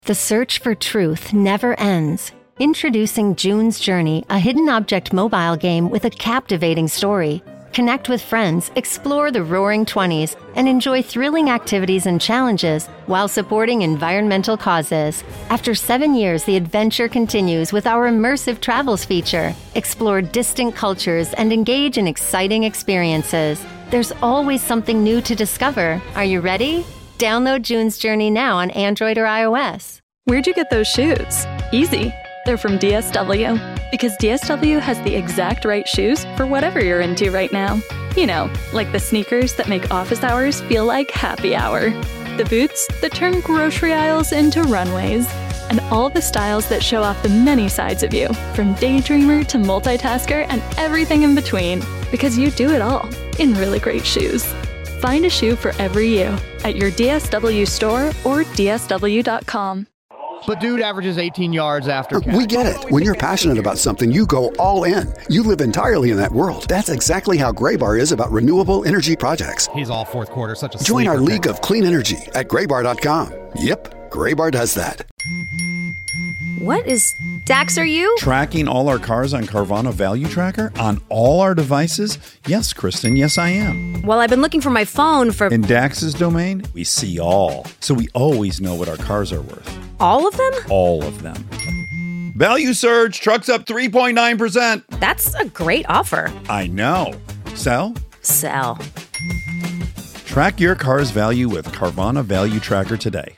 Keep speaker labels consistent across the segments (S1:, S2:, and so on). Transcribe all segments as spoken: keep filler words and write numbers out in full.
S1: The search for truth never ends. Introducing June's Journey, a hidden object mobile game with a captivating story. Connect with friends, explore the Roaring Twenties, and enjoy thrilling activities and challenges while supporting environmental causes. After seven years, the adventure continues with our immersive travels feature. Explore distant cultures and engage in exciting experiences. There's always something new to discover. Are you ready? Download June's Journey now on Android or iOS.
S2: Where'd you get those shoes? Easy. They're from D S W. Because D S W has the exact right shoes for whatever you're into right now. You know, like the sneakers that make office hours feel like happy hour. The boots that turn grocery aisles into runways. And all the styles that show off the many sides of you, from daydreamer to multitasker and everything in between. Because you do it all in really great shoes. Find a shoe for every you at your D S W store or D S W dot com.
S3: But dude averages eighteen yards after catch.
S4: We get it. When you're passionate about something, you go all in. You live entirely in that world. That's exactly how Graybar is about renewable energy projects.
S3: He's all fourth quarter, such a
S4: Join our
S3: sleeper
S4: league
S3: pick.
S4: of clean energy at graybar dot com. Yep, Graybar does that.
S5: What is Dax, are you?
S6: Tracking all our cars on Carvana Value Tracker on all our devices? Yes, Kristen, yes I am.
S5: Well, I've been looking for my phone for...
S6: In Dax's domain, we see all. So we always know what our cars are worth.
S5: All of them?
S6: All of them. Value surge, trucks up three point nine percent.
S5: That's a great offer.
S6: I know. Sell?
S5: Sell.
S6: Track your car's value with Carvana Value Tracker today.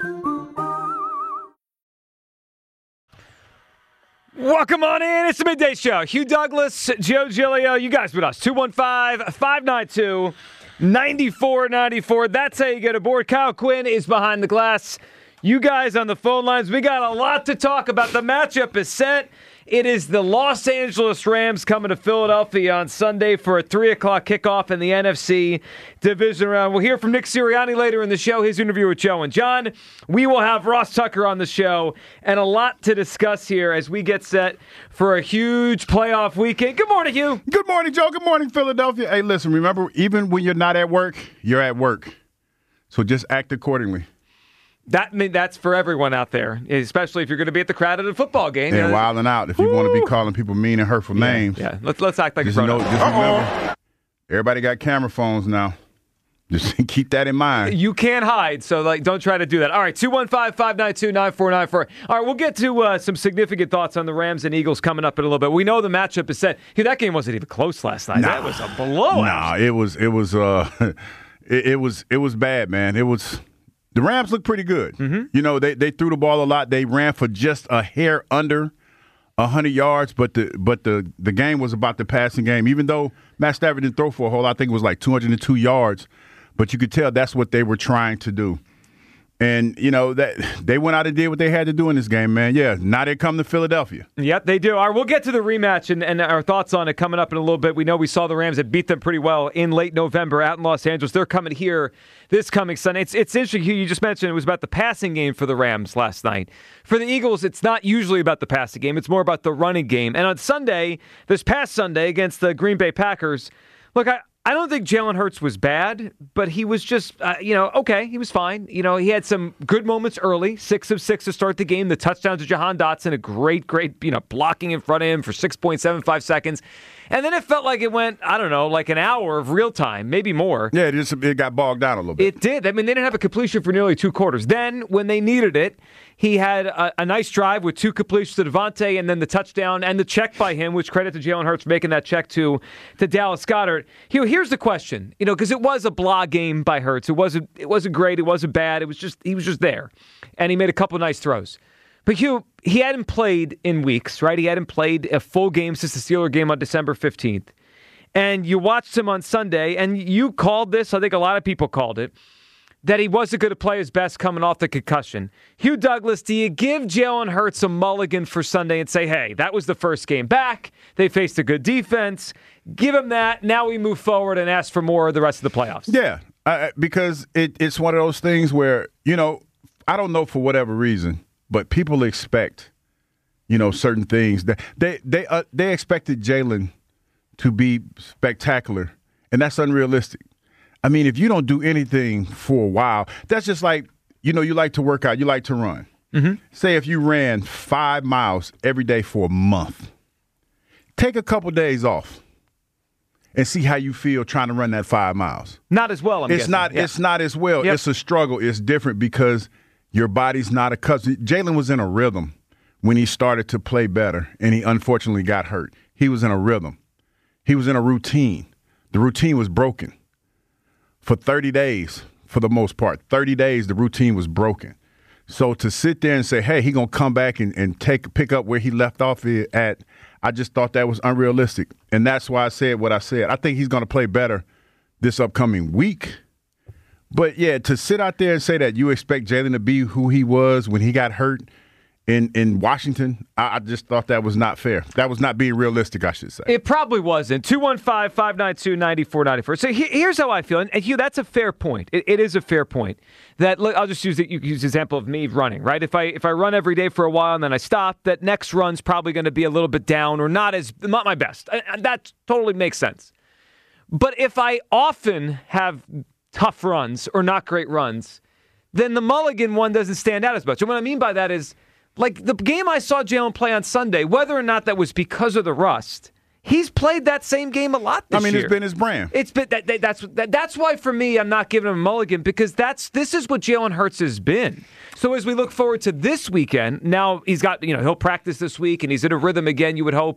S7: Welcome on in. It's the Midday Show. Hugh Douglas, Joe Giglio. You guys with us. two one five, five nine two, nine four nine four. That's how you get aboard. Kyle Quinn is behind the glass. You guys on the phone lines. We got a lot to talk about. The matchup is set. It is the Los Angeles Rams coming to Philadelphia on Sunday for a three o'clock kickoff in the N F C division round. We'll hear from Nick Sirianni later in the show, his interview with Joe and John. We will have Ross Tucker on the show, and a lot to discuss here as we get set for a huge playoff weekend. Good morning, Hugh.
S8: Good morning, Joe. Good morning, Philadelphia. Hey, listen, remember, even when you're not at work, you're at work. So just act accordingly.
S7: That mean that's for everyone out there, especially if you're going to be at the crowded football game.
S8: And wilding out if you Woo. want to be calling people mean and hurtful
S7: yeah,
S8: names.
S7: Yeah, let's let's act like
S8: just,
S7: a
S8: know, just remember, everybody got camera phones now. Just keep that in mind.
S7: You can't hide, so like don't try to do that. All right, two one five, five nine two, nine four nine four. All right, we'll get to uh, some significant thoughts on the Rams and Eagles coming up in a little bit. We know the matchup is set. Hey, that game wasn't even close last night. Nah, that was a blowout.
S8: Nah, it was it was uh, it, it was it was bad, man. It was. The Rams look pretty good. Mm-hmm. You know, they, they threw the ball a lot. They ran for just a hair under one hundred yards, but the but the, the game was about the passing game. Even though Matt Stafford didn't throw for a whole lot, I think it was like two hundred two yards, but you could tell that's what they were trying to do. And, you know, that they went out and did what they had to do in this game, man. Yeah, now they come to Philadelphia.
S7: Yep, they do. All right, we'll get to the rematch and, and our thoughts on it coming up in a little bit. We know we saw the Rams that beat them pretty well in late November out in Los Angeles. They're coming here this coming Sunday. It's, it's interesting, Hugh, you just mentioned it was about the passing game for the Rams last night. For the Eagles, it's not usually about the passing game. It's more about the running game. And on Sunday, this past Sunday against the Green Bay Packers, look, I I don't think Jalen Hurts was bad, but he was just, uh, you know, okay, he was fine. You know, he had some good moments early, six of six to start the game. The touchdown to Jahan Dotson, a great, great, you know, blocking in front of him for six point seven five seconds. And then it felt like it went, I don't know, like an hour of real time, maybe more.
S8: Yeah, it, just, it got bogged down a little bit.
S7: It did. I mean, they didn't have a completion for nearly two quarters. Then, when they needed it, he had a, a nice drive with two completions to Devontae and then the touchdown and the check by him, which credit to Jalen Hurts for making that check to, to Dallas Goedert. Here, here's the question, you know, because it was a blah game by Hurts. It wasn't, it wasn't great. It wasn't bad. It was just, he was just there. And he made a couple nice throws. But Hugh, he hadn't played in weeks, right? He hadn't played a full game since the Steelers game on December fifteenth. And you watched him on Sunday, and you called this, I think a lot of people called it, that he wasn't going to play his best coming off the concussion. Hugh Douglas, do you give Jalen Hurts a mulligan for Sunday and say, hey, that was the first game back. They faced a good defense. Give him that. Now we move forward and ask for more of the rest of the playoffs.
S8: Yeah, uh, because it, it's one of those things where, you know, I don't know for whatever reason, but people expect, you know, certain things. That they they uh, they expected Jalen to be spectacular, and that's unrealistic. I mean, if you don't do anything for a while, that's just like, you know, you like to work out, you like to run. Mm-hmm. Say if you ran five miles every day for a month, take a couple days off and see how you feel trying to run that five miles.
S7: Not as well, I'm
S8: it's
S7: guessing.
S8: Not,
S7: yeah.
S8: It's not as well.
S7: Yep.
S8: It's a struggle. It's different because your body's not accustomed. Jalen was in a rhythm when he started to play better, and he unfortunately got hurt. He was in a rhythm. He was in a routine. The routine was broken for thirty days for the most part. thirty days, the routine was broken. So to sit there and say, hey, he's going to come back and, and take pick up where he left off at, I just thought that was unrealistic. And that's why I said what I said. I think he's going to play better this upcoming week. But, yeah, to sit out there and say that you expect Jalen to be who he was when he got hurt in, in Washington, I, I just thought that was not fair. That was not being realistic, I should say.
S7: It probably wasn't. two one five, five nine two, nine four nine four. So he, here's how I feel. And, and Hugh, that's a fair point. It, it is a fair point. That look, I'll just use it. You use the example of me running, right? If I if I run every day for a while and then I stop, that next run's probably going to be a little bit down or not as not my best. I, that totally makes sense. But if I often have tough runs or not great runs, then the Mulligan one doesn't stand out as much. And what I mean by that is, like the game I saw Jalen play on Sunday, whether or not that was because of the rust, he's played that same game a lot this year.
S8: I mean,
S7: year.
S8: It's been his brand.
S7: It's been that, that, that's that, that's why for me I'm not giving him a mulligan because that's this is what Jalen Hurts has been. So as we look forward to this weekend, now he's got you know he'll practice this week and he's in a rhythm again. You would hope.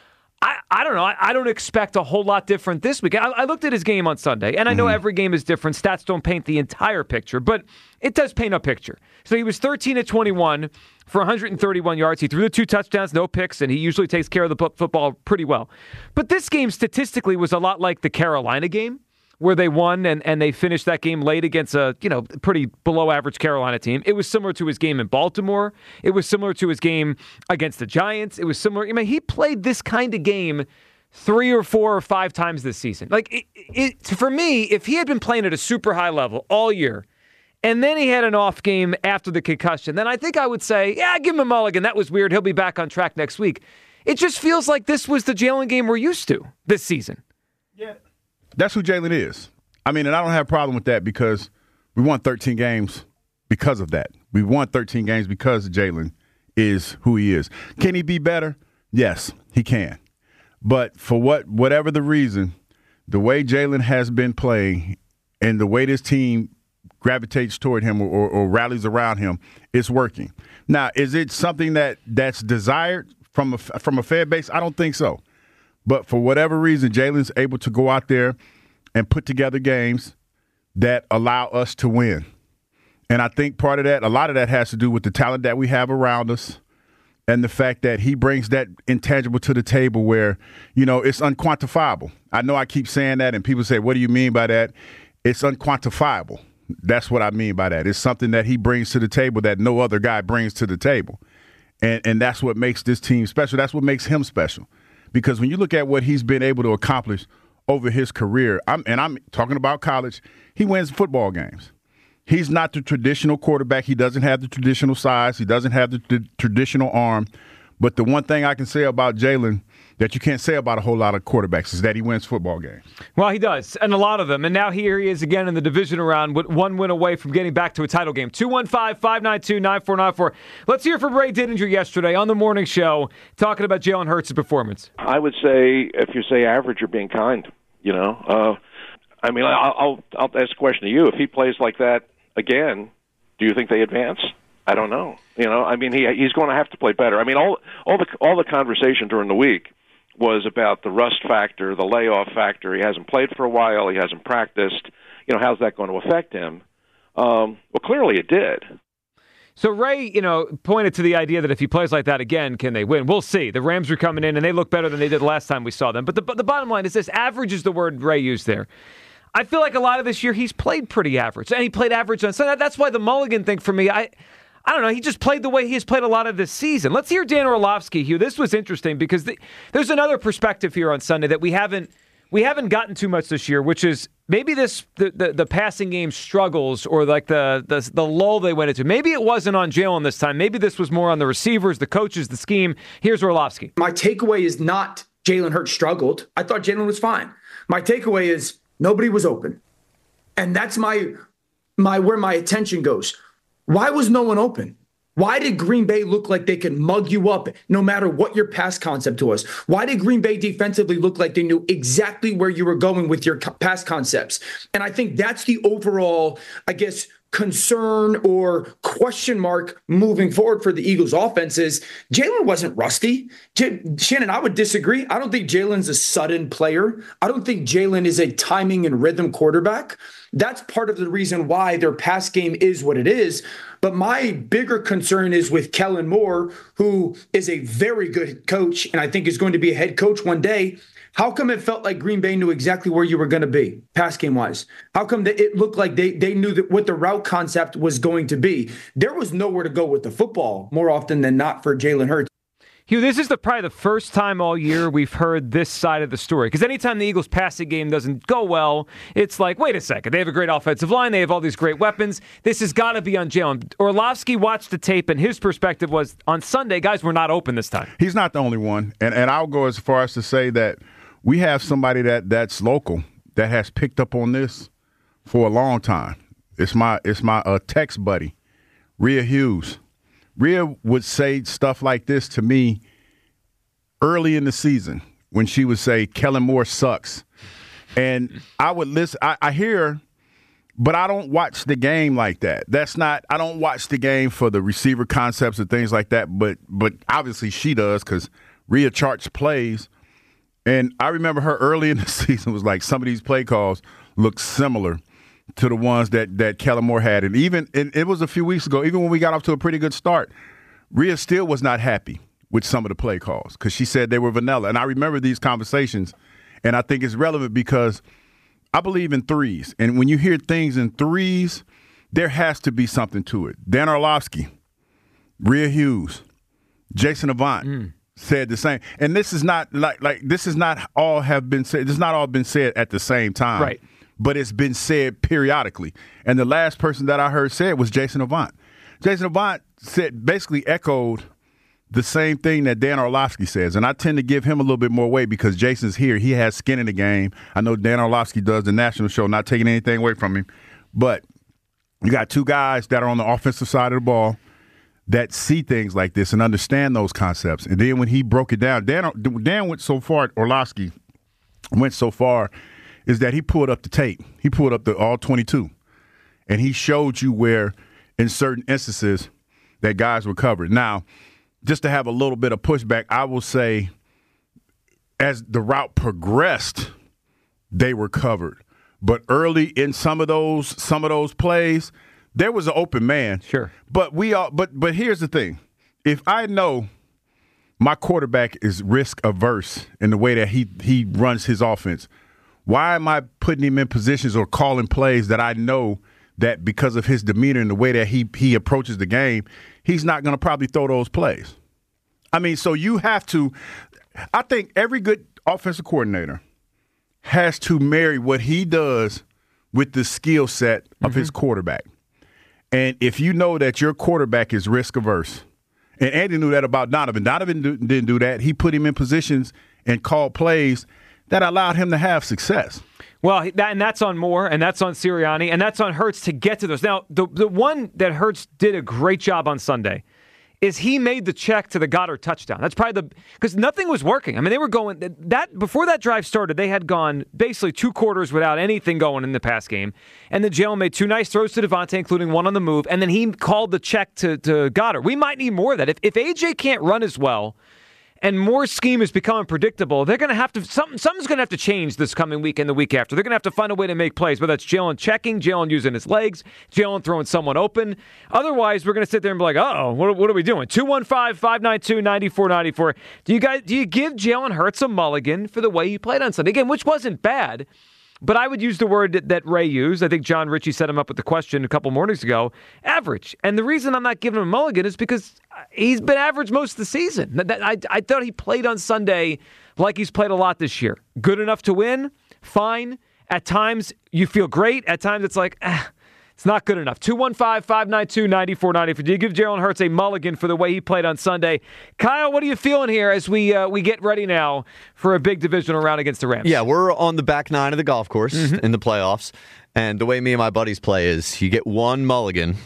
S7: I, I don't know. I, I don't expect a whole lot different this week. I, I looked at his game on Sunday, and I know mm-hmm. every game is different. Stats don't paint the entire picture, but it does paint a picture. So he was thirteen of twenty-one for one hundred thirty-one yards. He threw the two touchdowns, no picks, and he usually takes care of the football pretty well. But this game statistically was a lot like the Carolina game, where they won and, and they finished that game late against a you know pretty below-average Carolina team. It was similar to his game in Baltimore. It was similar to his game against the Giants. It was similar. I mean, he played this kind of game three or four or five times this season. Like, it, it, for me, if he had been playing at a super high level all year, and then he had an off game after the concussion, then I think I would say, yeah, give him a mulligan. That was weird. He'll be back on track next week. It just feels like this was the Jalen game we're used to this season.
S8: Yeah. That's who Jalen is. I mean, and I don't have a problem with that because we won thirteen games because of that. We won thirteen games because Jalen is who he is. Can he be better? Yes, he can. But for what whatever the reason, the way Jalen has been playing and the way this team gravitates toward him or, or, or rallies around him, it's working. Now, is it something that, that's desired from a, from a fan base? I don't think so. But for whatever reason, Jalen's able to go out there and put together games that allow us to win. And I think part of that, a lot of that has to do with the talent that we have around us and the fact that he brings that intangible to the table where, you know, it's unquantifiable. I know I keep saying that and people say, what do you mean by that? It's unquantifiable. That's what I mean by that. It's something that he brings to the table that no other guy brings to the table. And and that's what makes this team special. That's what makes him special. Because when you look at what he's been able to accomplish over his career, I'm, and I'm talking about college, he wins football games. He's not the traditional quarterback. He doesn't have the traditional size. He doesn't have the, the traditional arm. But the one thing I can say about Jalen that you can't say about a whole lot of quarterbacks is that he wins football games.
S7: Well, he does, and a lot of them. And now here he is again in the divisional round with one win away from getting back to a title game. two one five, five nine two, nine four nine four. Let's hear from Ray Didinger yesterday on the morning show talking about Jalen Hurts' performance.
S9: I would say if you say average, you're being kind. You know, uh, I mean, I'll, I'll, I'll ask a question to you. If he plays like that again, do you think they advance? I don't know. You know, I mean, he he's going to have to play better. I mean, all all the all the conversation during the week was about the rust factor, the layoff factor. He hasn't played for a while. He hasn't practiced. You know, how's that going to affect him? Um, well, clearly it did.
S7: So Ray, you know, pointed to the idea that if he plays like that again, can they win? We'll see. The Rams are coming in, and they look better than they did the last time we saw them. But the, but the bottom line is this. Average is the word Ray used there. I feel like a lot of this year he's played pretty average. And he played average on Sunday. That's why the mulligan thing for me, I I don't know, he just played the way he has played a lot of this season. Let's hear Dan Orlovsky, Hugh. This was interesting because the, there's another perspective here on Sunday that we haven't we haven't gotten too much this year, which is maybe this the, the, the passing game struggles or like the, the the lull they went into. Maybe it wasn't on Jalen this time. Maybe this was more on the receivers, the coaches, the scheme. Here's Orlovsky.
S10: My takeaway is not Jalen Hurts struggled. I thought Jalen was fine. My takeaway is nobody was open. And that's my my where my attention goes. Why was no one open? Why did Green Bay look like they could mug you up no matter what your pass concept was? Why did Green Bay defensively look like they knew exactly where you were going with your pass concepts? And I think that's the overall, I guess, concern or question mark moving forward for the Eagles offense is Jalen wasn't rusty. J- Shannon, I would disagree. I don't think Jalen's a sudden player. I don't think Jalen is a timing and rhythm quarterback. That's part of the reason why their pass game is what it is. But my bigger concern is with Kellen Moore, who is a very good coach and I think is going to be a head coach one day. How come it felt like Green Bay knew exactly where you were going to be, pass game wise? How come that it looked like they they knew that what the route concept was going to be? There was nowhere to go with the football more often than not for Jalen Hurts.
S7: Hugh, this is the probably the first time all year we've heard this side of the story. Because anytime the Eagles' passing game doesn't go well, it's like, wait a second, they have a great offensive line, they have all these great weapons. This has got to be on Jalen. Orlovsky watched the tape, and his perspective was, on Sunday, guys were not open this time.
S8: He's not the only one. And and I'll go as far as to say that we have somebody that, that's local that has picked up on this for a long time. It's my it's my uh, text buddy, Rhea Hughes. Rhea would say stuff like this to me early in the season when she would say, Kellen Moore sucks. And I would listen. I, I hear, but I don't watch the game like that. That's not – I don't watch the game for the receiver concepts and things like that, but but obviously she does because Rhea charts plays. And I remember her early in the season was like some of these play calls look similar to the ones that, that Kellen Moore had. And even and it was a few weeks ago, even when we got off to a pretty good start, Rhea still was not happy with some of the play calls because she said they were vanilla. And I remember these conversations, and I think it's relevant because I believe in threes. And when you hear things in threes, there has to be something to it. Dan Orlovsky, Rhea Hughes, Jason Avant mm. said the same. And this is not like like this is not all have been said. This has not all been said at the same time.
S7: Right.
S8: But it's been said periodically. And the last person that I heard say it was Jason Avant. Jason Avant said basically echoed the same thing that Dan Orlovsky says. And I tend to give him a little bit more weight because Jason's here. He has skin in the game. I know Dan Orlovsky does the national show, not taking anything away from him. But you got two guys that are on the offensive side of the ball that see things like this and understand those concepts. And then when he broke it down, Dan, Dan went so far, Orlovsky went so far, is that he pulled up the tape. He pulled up the all twenty-two. And he showed you where, in certain instances, that guys were covered. Now, just to have a little bit of pushback, I will say as the route progressed, they were covered. But early in some of those some of those plays, there was an open man.
S7: Sure.
S8: But we all but but here's the thing. If I know my quarterback is risk averse in the way that he he runs his offense, why am I putting him in positions or calling plays that I know that because of his demeanor and the way that he he approaches the game, he's not going to probably throw those plays? I mean, so you have to – I think every good offensive coordinator has to marry what he does with the skill set of mm-hmm. his quarterback. And if you know that your quarterback is risk averse, and Andy knew that about Donovan. Donovan do, didn't do that. He put him in positions and called plays that allowed him to have success.
S7: Well, that, and that's on Moore, and that's on Sirianni, and that's on Hurts to get to those. Now, the the one that Hurts did a great job on Sunday is he made the check to the Goddard touchdown. That's probably the – because nothing was working. I mean, they were going – that before that drive started, they had gone basically two quarters without anything going in the pass game. And then Jalen made two nice throws to Devontae, including one on the move, and then he called the check to, to Goddard. We might need more of that. If, if A J can't run as well – and Moore's scheme is becoming predictable, they're going to have to something, something's going to have to change this coming week and the week after. They're going to have to find a way to make plays, whether that's Jalen checking, Jalen using his legs, Jalen throwing someone open. Otherwise, we're going to sit there and be like, oh, what, what are we doing? two one five, five nine two, nine four nine four. Do you guys do you give Jalen Hurts a mulligan for the way he played on Sunday? Again, which wasn't bad. But I would use the word that, that Ray used. I think John Ritchie set him up with the question a couple mornings ago. Average. And the reason I'm not giving him a mulligan is because he's been average most of the season. I, I thought he played on Sunday like he's played a lot this year. Good enough to win? Fine. At times, you feel great. At times, it's like, ah, it's not good enough. two one five, five nine two, nine four nine four. Do you give Jalen Hurts a mulligan for the way he played on Sunday? Kyle, what are you feeling here as we uh, we get ready now for a big divisional round against the Rams?
S11: Yeah, we're on the back nine of the golf course mm-hmm. in the playoffs. And the way me and my buddies play is you get one mulligan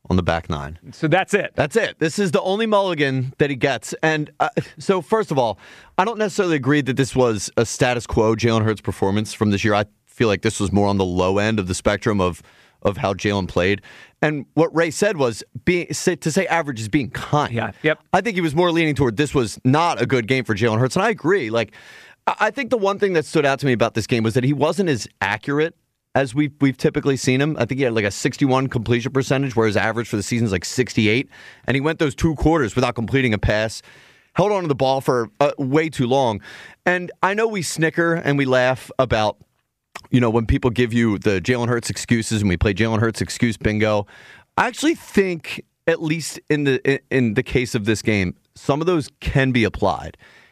S11: on the back nine.
S7: So that's it.
S11: That's it. This is the only mulligan that he gets. And uh, so, first of all, I don't necessarily agree that this was a status quo Jalen Hurts performance from this year. I feel like this was more on the low end of the spectrum of of how Jalen played. And what Ray said was being, to say average is being kind.
S7: Yeah. Yep.
S11: I think he was more leaning toward this was not a good game for Jalen Hurts. And I agree. Like, I think the one thing that stood out to me about this game was that he wasn't as accurate as we've, we've typically seen him. I think he had like a sixty-one completion percentage, whereas average for the season is like sixty-eight. And he went those two quarters without completing a pass. Held on to the ball for uh, way too long. And I know we snicker and we laugh about, you know, when people give you the Jalen Hurts excuses and we play Jalen Hurts excuse bingo. I actually think, at least in the in, in the case of this game, some of those can be applied.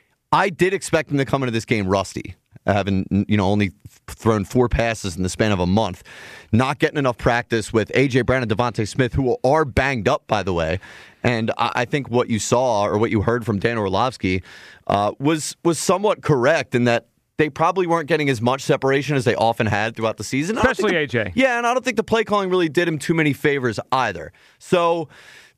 S11: I did expect him to come into this game rusty, having, you know, only thrown four passes in the span of a month, not getting enough practice with A J. Brown and Devontae Smith, who are banged up, by the way. And I think what you saw or what you heard from Dan Orlovsky uh, was was somewhat correct in that they probably weren't getting as much separation as they often had throughout the season.
S7: Especially
S11: the,
S7: A J.
S11: Yeah, and I don't think the play calling really did him too many favors either. So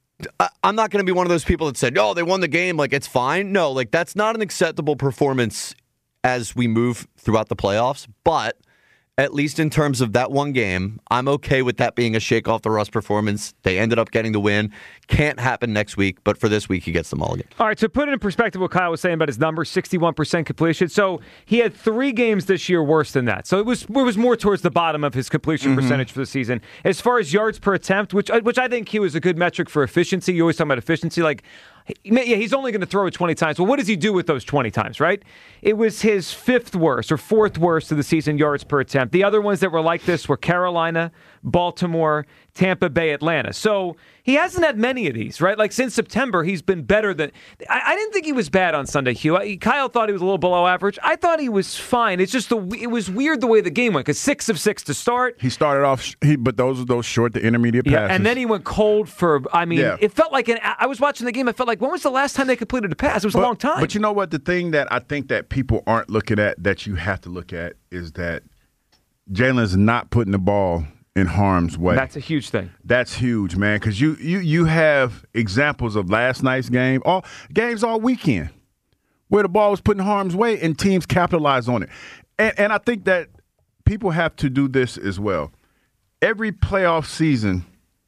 S11: I, I'm not going to be one of those people that said, oh, they won the game, like it's fine. No, like that's not an acceptable performance as we move throughout the playoffs. But at least in terms of that one game, I'm okay with that being a shake off the rust performance. They ended up getting the win. Can't happen next week, but for this week, he gets the mulligan.
S7: All right, to put it in perspective what Kyle was saying about his numbers, sixty-one percent completion. So he had three games this year worse than that. So it was it was more towards the bottom of his completion mm-hmm. percentage for the season. As far as yards per attempt, which which I think he was a good metric for efficiency. You always talk about efficiency, like, yeah, he's only going to throw it twenty times. Well, what does he do with those twenty times, right? It was his fifth worst or fourth worst of the season yards per attempt. The other ones that were like this were Carolina, Baltimore, Tampa Bay, Atlanta. So he hasn't had many of these, right? Like since September, he's been better than. I, I didn't think he was bad on Sunday, Hugh. I, Kyle thought he was a little below average. I thought he was fine. It's just the it was weird the way the game went because six of six to start.
S8: He started off, he but those were those short to intermediate passes.
S7: Yeah, and then he went cold for. I mean, yeah. it felt like an. I was watching the game. I felt like when was the last time they completed a pass? It was
S8: but,
S7: a long time.
S8: But you know what? The thing that I think that people aren't looking at that you have to look at is that Jalen's not putting the ball in harm's way.
S7: That's a huge thing.
S8: That's huge, man, because you, you you have examples of last night's game, all games all weekend, where the ball was put in harm's way and teams capitalized on it. And, and I think that people have to do this as well. Every playoff season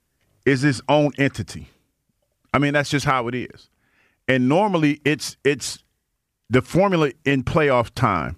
S8: is its own entity. I mean, that's just how it is. And normally it's it's the formula in playoff time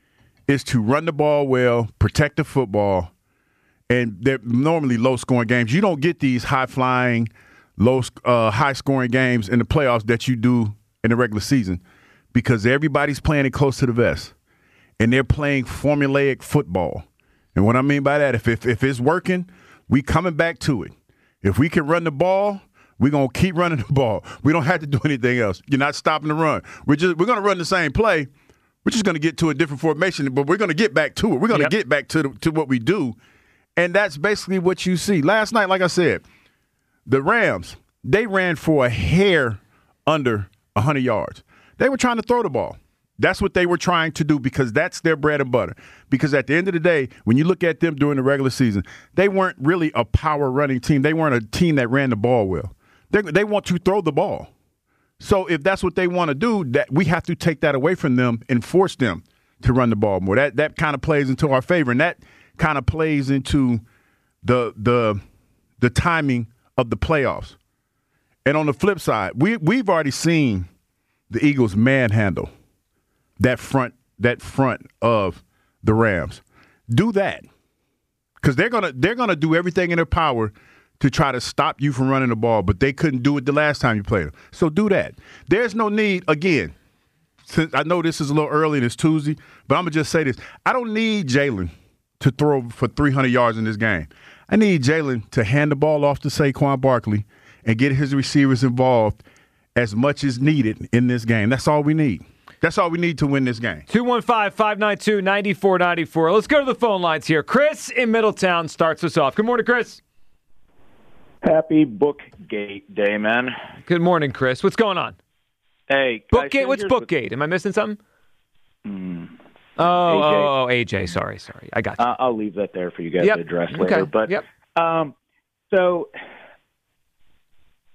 S8: is to run the ball well, protect the football, and they're normally low-scoring games. You don't get these high-flying, low, uh, high-scoring games in the playoffs that you do in the regular season because everybody's playing it close to the vest, and they're playing formulaic football. And what I mean by that, if if, if it's working, we coming back to it. If we can run the ball, we're going to keep running the ball. We don't have to do anything else. You're not stopping the run. We're just we're going to run the same play. We're just going to get to a different formation, but we're going to get back to it. We're going to yep. get back to the, to what we do. And that's basically what you see. Last night, like I said, the Rams, they ran for a hair under one hundred yards. They were trying to throw the ball. That's what they were trying to do because that's their bread and butter. Because at the end of the day, when you look at them during the regular season, they weren't really a power running team. They weren't a team that ran the ball well. They, they want to throw the ball. So if that's what they want to do, that we have to take that away from them and force them to run the ball more. That that kind of plays into our favor, and that kind of plays into the the the timing of the playoffs. And on the flip side, we we've already seen the Eagles manhandle that front that front of the Rams. Do that. Because they're gonna they're gonna do everything in their power to try to stop you from running the ball, but they couldn't do it the last time you played them. So do that. There's no need, again, since I know this is a little early and it's Tuesday, but I'm gonna just say this. I don't need Jalen to throw for three hundred yards in this game. I need Jalen to hand the ball off to Saquon Barkley and get his receivers involved as much as needed in this game. That's all we need. That's all we need to win this game.
S7: two one five, five nine two, nine four nine four. Let's go to the phone lines here. Chris in Middletown starts us off. Good morning, Chris.
S12: Happy Bookgate Day, man.
S7: Good morning, Chris. What's going on?
S12: Hey.
S7: Bookgate? What's Bookgate? Am I missing something?
S12: Mm.
S7: Oh, oh, oh, A J. Sorry, sorry. I got you.
S12: Uh, I'll leave that there for you guys
S7: yep.
S12: to address later.
S7: Okay.
S12: But
S7: yep.
S12: um, so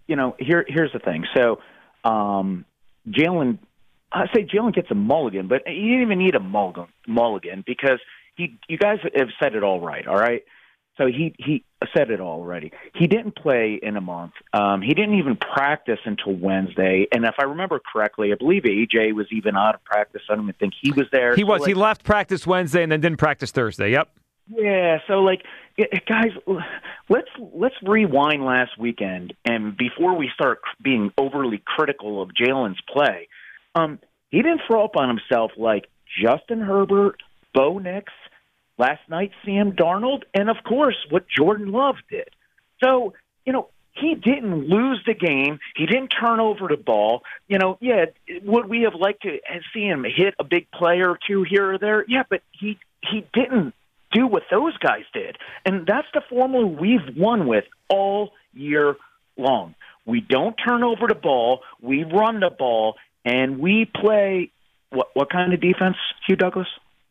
S12: you know, here here's the thing. So, um, Jalen, I say Jalen gets a mulligan, but you didn't even need a mulligan, mulligan because he, you guys have said it all right, all right? So he, he said it already. He didn't play in a month. Um, he didn't even practice until Wednesday. And if I remember correctly, I believe A J was even out of practice. I don't even think he was there.
S7: He
S12: so
S7: was.
S12: like,
S7: he left practice Wednesday and then didn't practice Thursday. Yep.
S12: Yeah, so like, guys, let's let's rewind last weekend, and before we start being overly critical of Jalen's play, um, he didn't throw up on himself like Justin Herbert, Bo Nix, last night Sam Darnold, and of course what Jordan Love did. So, you know, he didn't lose the game. He didn't turn over the ball. You know, yeah, would we have liked to see him hit a big play or two here or there? Yeah, but he he didn't do what those guys did. And that's the formula we've won with all year long. We don't turn over the ball, we run the ball, and we play what what kind of defense, Hugh Douglas?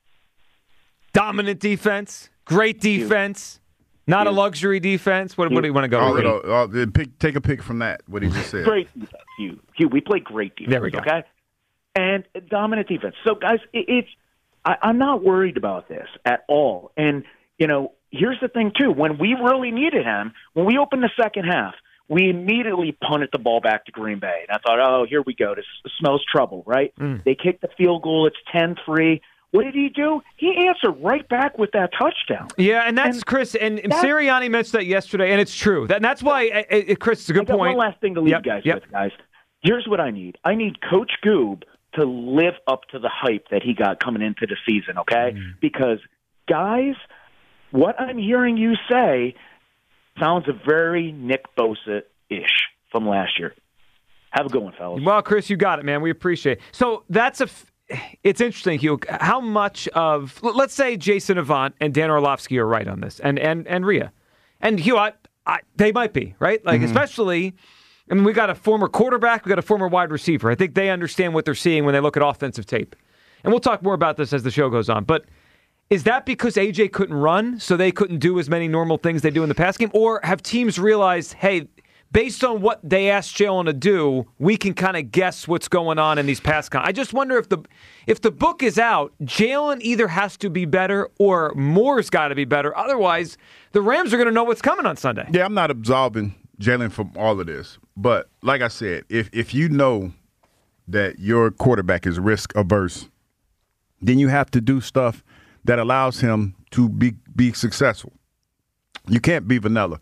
S7: Dominant defense, great defense, not a luxury defense. What, what do you want to go
S8: I'll,
S7: with?
S8: I'll, I'll pick, take a pick from that, what he just said.
S12: Great defense, Hugh. Hugh, we play great defense,
S7: there we go.
S12: Okay? And dominant defense. So, guys, it, it's I, I'm not worried about this at all. And, you know, here's the thing, too. When we really needed him, when we opened the second half, we immediately punted the ball back to Green Bay. And I thought, oh, here we go. This smells trouble, right?
S7: Mm.
S12: They kicked the field goal. It's ten three. What did he do? He answered right back with that touchdown.
S7: Yeah, and that's and Chris, and, and Sirianni mentioned that yesterday, and it's true. That, and that's why, it, it, Chris, it's a good
S12: I got
S7: point.
S12: One last thing to leave
S7: yep,
S12: you guys
S7: yep.
S12: with, guys. Here's what I need. I need Coach Goob to live up to the hype that he got coming into the season, okay? Mm. Because, guys, what I'm hearing you say sounds a very Nick Bosa-ish from last year. Have a good one, fellas.
S7: Well, Chris, you got it, man. We appreciate it. So that's a... F- It's interesting, Hugh, how much of, let's say Jason Avant and Dan Orlovsky are right on this, and and, and Rhea. And Hugh, I, I, they might be, right? Like, mm-hmm. especially, I mean, we got a former quarterback, we got a former wide receiver. I think they understand what they're seeing when they look at offensive tape. And we'll talk more about this as the show goes on. But is that because A J couldn't run, so they couldn't do as many normal things they do in the pass game? Or have teams realized, hey, based on what they asked Jalen to do, we can kind of guess what's going on in these pass con. I just wonder if the if the book is out, Jalen either has to be better or Moore's got to be better. Otherwise, the Rams are going to know what's coming on Sunday.
S8: Yeah, I'm not absolving Jalen from all of this. But like I said, if if you know that your quarterback is risk averse, then you have to do stuff that allows him to be, be successful. You can't be vanilla.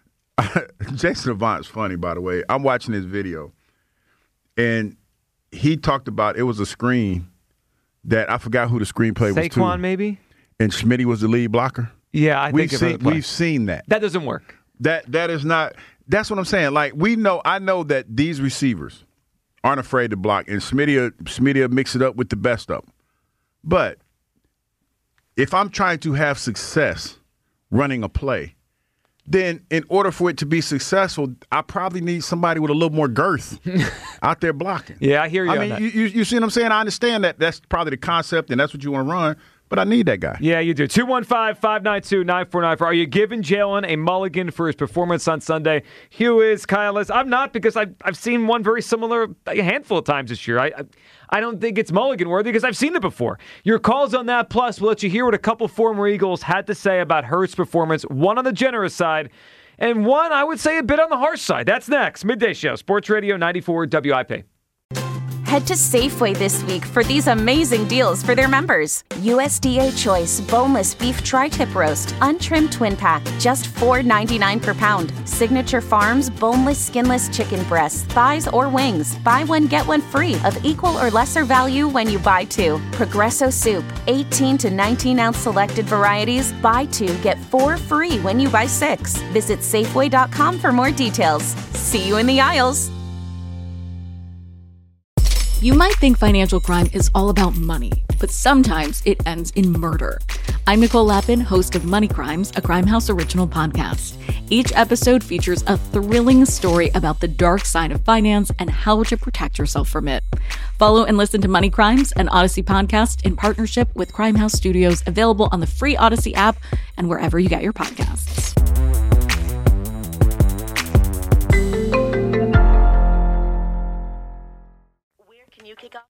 S8: Jason Avant's funny, by the way. I'm watching his video, and he talked about it was a screen that I forgot who the screenplay was to.
S7: Saquon, maybe?
S8: And Schmitty was the lead blocker.
S7: Yeah, I
S8: we've
S7: think
S8: seen, we've seen that.
S7: That doesn't work.
S8: That that is not. That's what I'm saying. Like we know, I know that these receivers aren't afraid to block, and Schmitty Schmitty will mix it up with the best of them. But if I'm trying to have success running a play, then in order for it to be successful, I probably need somebody with a little more girth out there blocking.
S7: Yeah, I hear you
S8: I
S7: on
S8: mean,
S7: that.
S8: You, you, you see what I'm saying? I understand that that's probably the concept, and that's what you want to run, but I need that guy.
S7: Yeah, you do. two one five, five nine two, nine four nine four. Are you giving Jalen a mulligan for his performance on Sunday? Hugh is, Kyle is. I'm not, because I've, I've seen one very similar a handful of times this year. I, I I don't think it's mulligan worthy because I've seen it before. Your calls on that, plus we'll let you hear what a couple former Eagles had to say about Hurts' performance, one on the generous side, and one, I would say, a bit on the harsh side. That's next. Midday Show, Sports Radio ninety-four W I P.
S13: Head to Safeway this week for these amazing deals for their members. U S D A Choice Boneless Beef Tri-Tip Roast, Untrimmed Twin Pack, just four ninety-nine per pound. Signature Farms Boneless Skinless Chicken Breasts, Thighs, or Wings. Buy one, get one free of equal or lesser value when you buy two. Progresso Soup, eighteen to nineteen ounce selected varieties. Buy two, get four free when you buy six. Visit Safeway dot com for more details. See you in the aisles.
S14: You might think financial crime is all about money, but sometimes it ends in murder. I'm Nicole Lappin, host of Money Crimes, a Crimehouse original podcast. Each episode features a thrilling story about the dark side of finance and how to protect yourself from it. Follow and listen to Money Crimes, an Odyssey podcast in partnership with Crimehouse Studios, available on the free Odyssey app and wherever you get your podcasts.
S15: you kick off?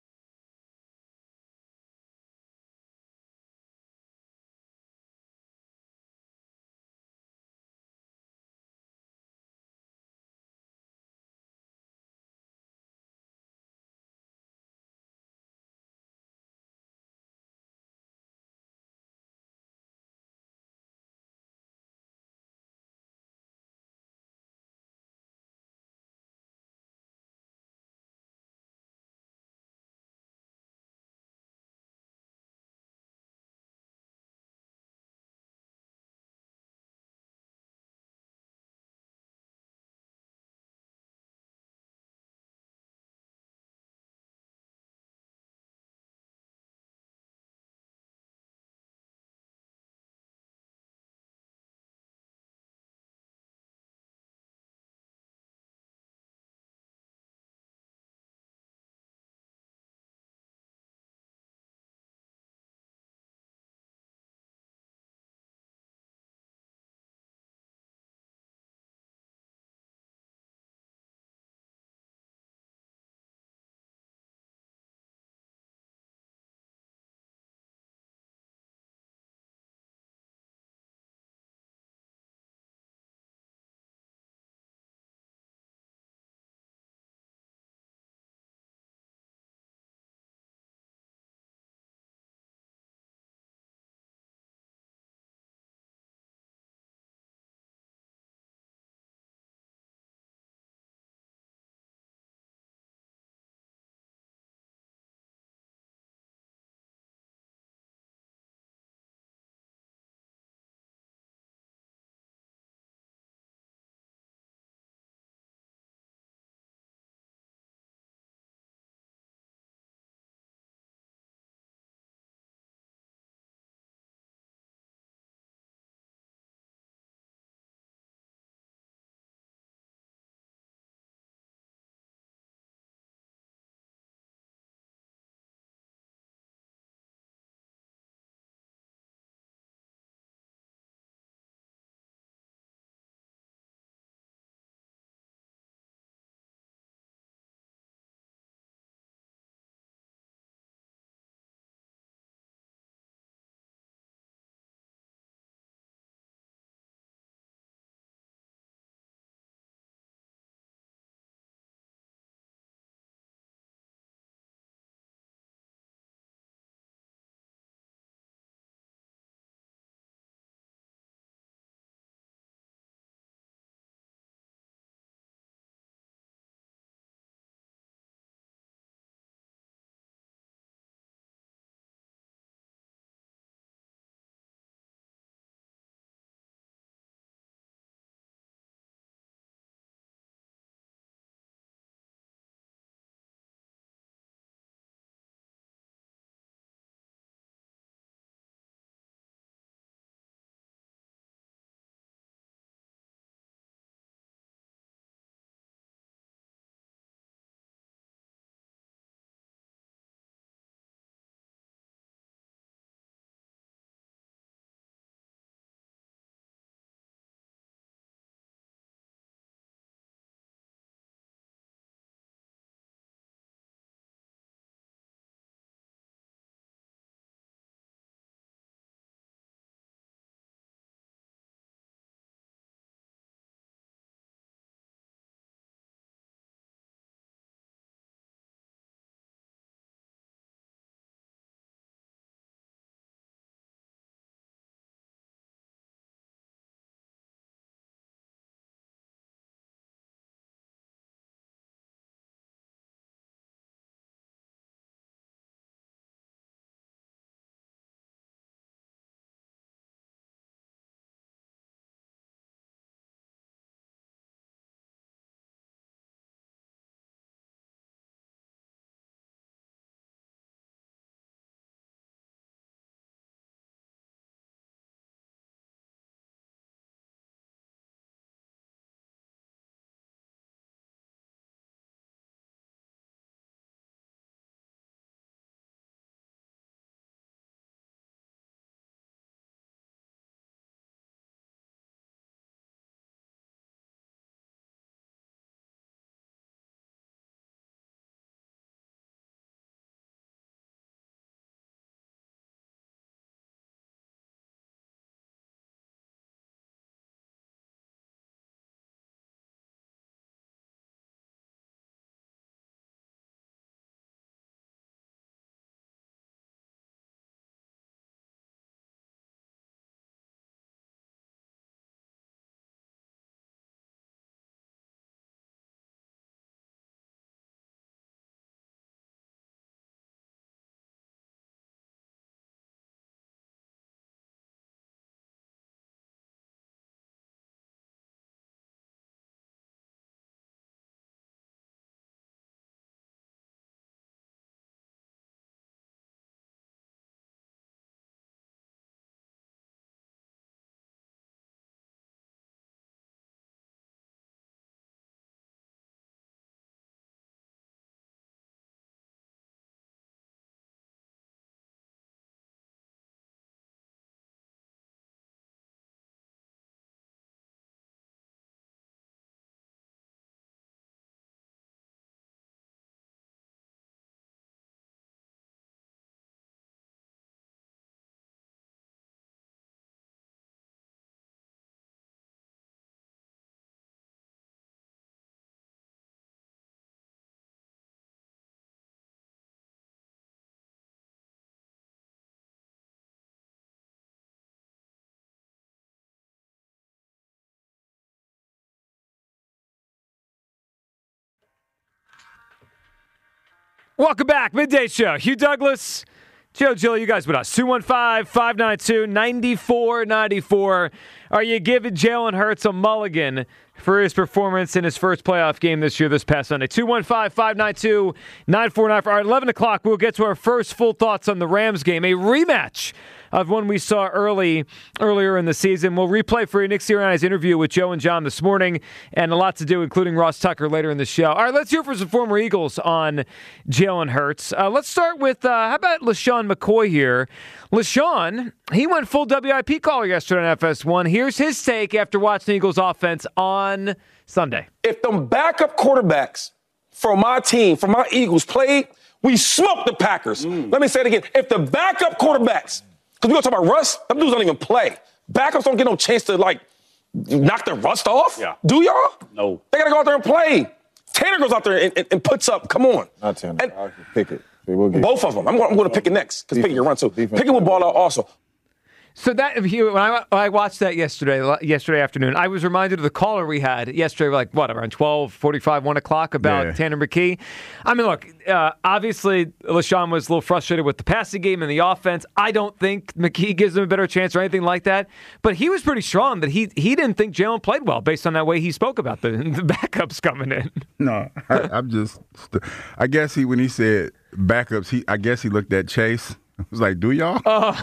S7: Welcome back. Midday Show. Hugh Douglas, Joe Gill, you guys with us. two one five, five nine two, nine four nine four. Are you giving Jalen Hurts a mulligan for his performance in his first playoff game this year, this past Sunday? two one five, five nine two, nine four nine four. All right, eleven o'clock, we'll get to our first full thoughts on the Rams game, a rematch of one we saw early earlier in the season. We'll replay for you Nick Sirianni's interview with Joe and John this morning, and a lot to do, including Ross Tucker later in the show. All right, let's hear from some former Eagles on Jalen Hurts. Uh, let's start with, uh, how about LaShawn McCoy here? LaShawn, he went full W I P caller yesterday on F S one. Here's his take after watching the Eagles offense on Sunday.
S15: If them backup quarterbacks for my team, for my Eagles played, we smoked the Packers. Mm. Let me say it again. If the backup quarterbacks, because we're going to talk about rust, them dudes don't even play. Backups don't get no chance to, like, knock their rust off. Yeah. Do y'all?
S16: No.
S15: They got to go out there and play. Tanner goes out there and, and, and puts up. Come on.
S16: Not Tanner.
S15: And
S16: I'll pick it. We'll get
S15: both of them. I'm going, I'm going to pick it next because Pickett can run too. Pickett will ball out also.
S7: So that when I, when I watched that yesterday, yesterday afternoon, I was reminded of the caller we had yesterday, like what around twelve forty-five, one o'clock about yeah. Tanner McKee. I mean, look, uh, obviously LaShawn was a little frustrated with the passing game and the offense. I don't think McKee gives him a better chance or anything like that. But he was pretty strong that he he didn't think Jalen played well based on that way he spoke about the the backups coming in.
S8: No, I, I'm just. I guess he when he said backups, he I guess he looked at Chase. I was like, do y'all?
S7: Uh,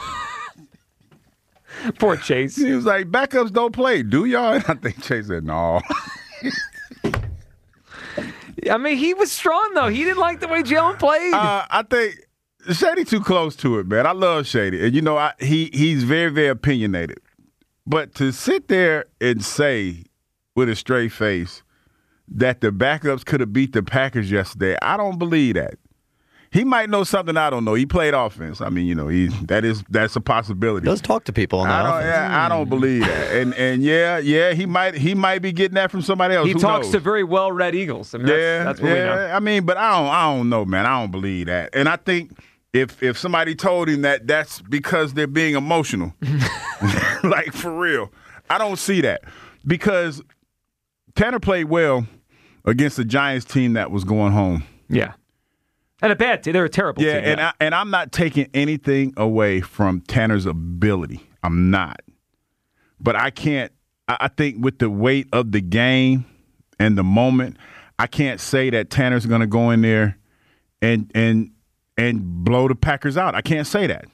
S7: Poor Chase.
S8: He was like, backups don't play, do y'all? And I think Chase said, no.
S7: I mean, he was strong, though. He didn't like the way Jalen played.
S8: Uh, I think Shady too close to it, man. I love Shady. And, you know, I, he he's very, very opinionated. But to sit there and say with a straight face that the backups could have beat the Packers yesterday, I don't believe that. He might know something I don't know. He played offense. I mean, you know, he that is that's a possibility.
S11: He does talk to people on the
S8: I don't,
S11: offense.
S8: Yeah, I don't believe that. And and yeah, yeah, he might he might be getting that from somebody else.
S7: He
S8: Who
S7: talks
S8: knows?
S7: to very well-read Eagles. I mean,
S8: yeah,
S7: that's, that's what
S8: yeah.
S7: we know.
S8: I mean, but I don't I don't know, man. I don't believe that. And I think if if somebody told him that, that's because they're being emotional. Like for real. I don't see that. Because Tanner played well against the Giants team that was going home.
S7: Yeah. And a bad team. They're a terrible
S8: yeah,
S7: team.
S8: And
S7: yeah,
S8: I, and I'm not taking anything away from Tanner's ability. I'm not. But I can't – I think with the weight of the game and the moment, I can't say that Tanner's going to go in there and and and blow the Packers out. I can't say that.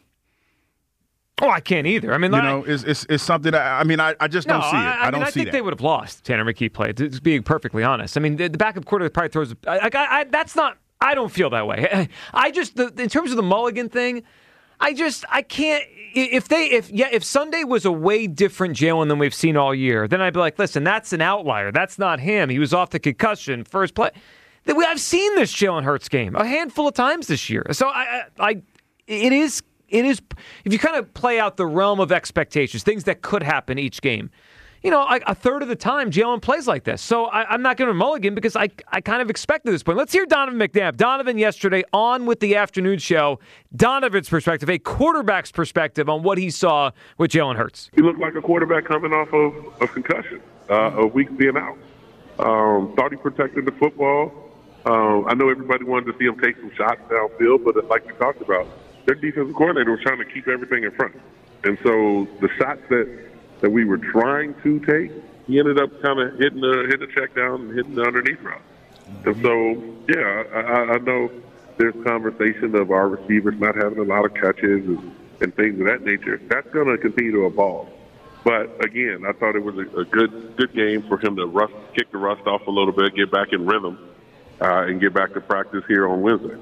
S7: Oh, I can't either. I mean,
S8: you
S7: like,
S8: know, it's it's, it's something that I mean, I, I just
S7: no,
S8: don't see it.
S7: I, I,
S8: I don't
S7: mean, I
S8: see
S7: think
S8: that.
S7: they would have lost. Tanner McKee played. To being perfectly honest, I mean, the, the backup quarterback probably throws. I, I, I, that's not. I don't feel that way. I just, the, in terms of the mulligan thing, I just, I can't. If they, if yeah, if Sunday was a way different Jalen than we've seen all year, then I'd be like, listen, that's an outlier. That's not him. He was off the concussion first play. I've seen this Jalen Hurts game a handful of times this year. So I, I, it is. It is, if you kind of play out the realm of expectations, things that could happen each game, you know, like a third of the time, Jalen plays like this. So I, I'm not going to mulligan because I, I kind of expected this point. Let's hear Donovan McNabb. Donovan yesterday on with the afternoon show. Donovan's perspective, a quarterback's perspective on what he saw with Jalen Hurts.
S17: He looked like a quarterback coming off of a concussion, uh, a week being out. Um, thought he protected the football. Um, I know everybody wanted to see him take some shots downfield, but like we talked about, their defensive coordinator was trying to keep everything in front. And so the shots that, that we were trying to take, he ended up kind of hitting the hitting the check down and hitting the underneath route. And so, yeah, I, I know there's conversation of our receivers not having a lot of catches and, and things of that nature. That's going to continue to evolve. But, again, I thought it was a, a good good game for him to rust, kick the rust off a little bit, get back in rhythm, uh, and get back to practice here on Wednesday.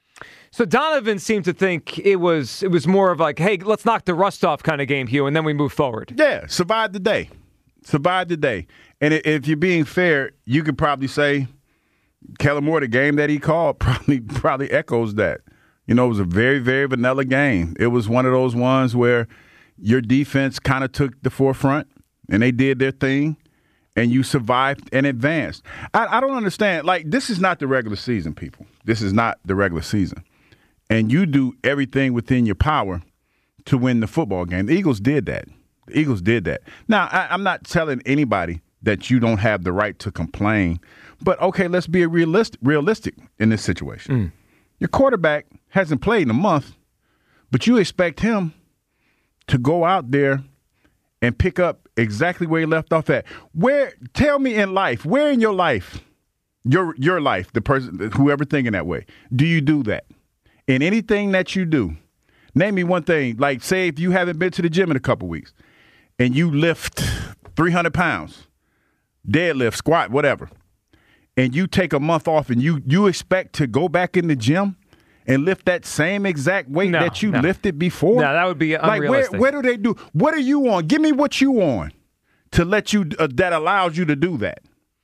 S7: So Donovan seemed to think it was it was more of like, hey, let's knock the rust off kind of game, Hugh, and then we move forward.
S8: Yeah, survive the day. Survive the day. And if you're being fair, you could probably say Kellen Moore, the game that he called, probably probably echoes that. You know, it was a very, very vanilla game. It was one of those ones where your defense kind of took the forefront, and they did their thing, and you survived and advanced. I, I don't understand. Like, this is not the regular season, people. This is not the regular season. And you do everything within your power to win the football game. The Eagles did that. The Eagles did that. Now, I, I'm not telling anybody that you don't have the right to complain, but okay, let's be realistic, realistic in this situation. Mm. Your quarterback hasn't played in a month, but you expect him to go out there and pick up exactly where he left off at. Where? Tell me in life, where in your life, your your life, the person, whoever thinking that way, do you do that? In anything that you do, name me one thing. Like, say if you haven't been to the gym in a couple weeks and you lift three hundred pounds, deadlift, squat, whatever, and you take a month off and you you expect to go back in the gym and lift that same exact weight
S7: no,
S8: that you
S7: no.
S8: lifted before?
S7: No, that would be unrealistic.
S8: Like, where, where do they do? What are you on? Give me what you on to let you uh, that allows you to do that.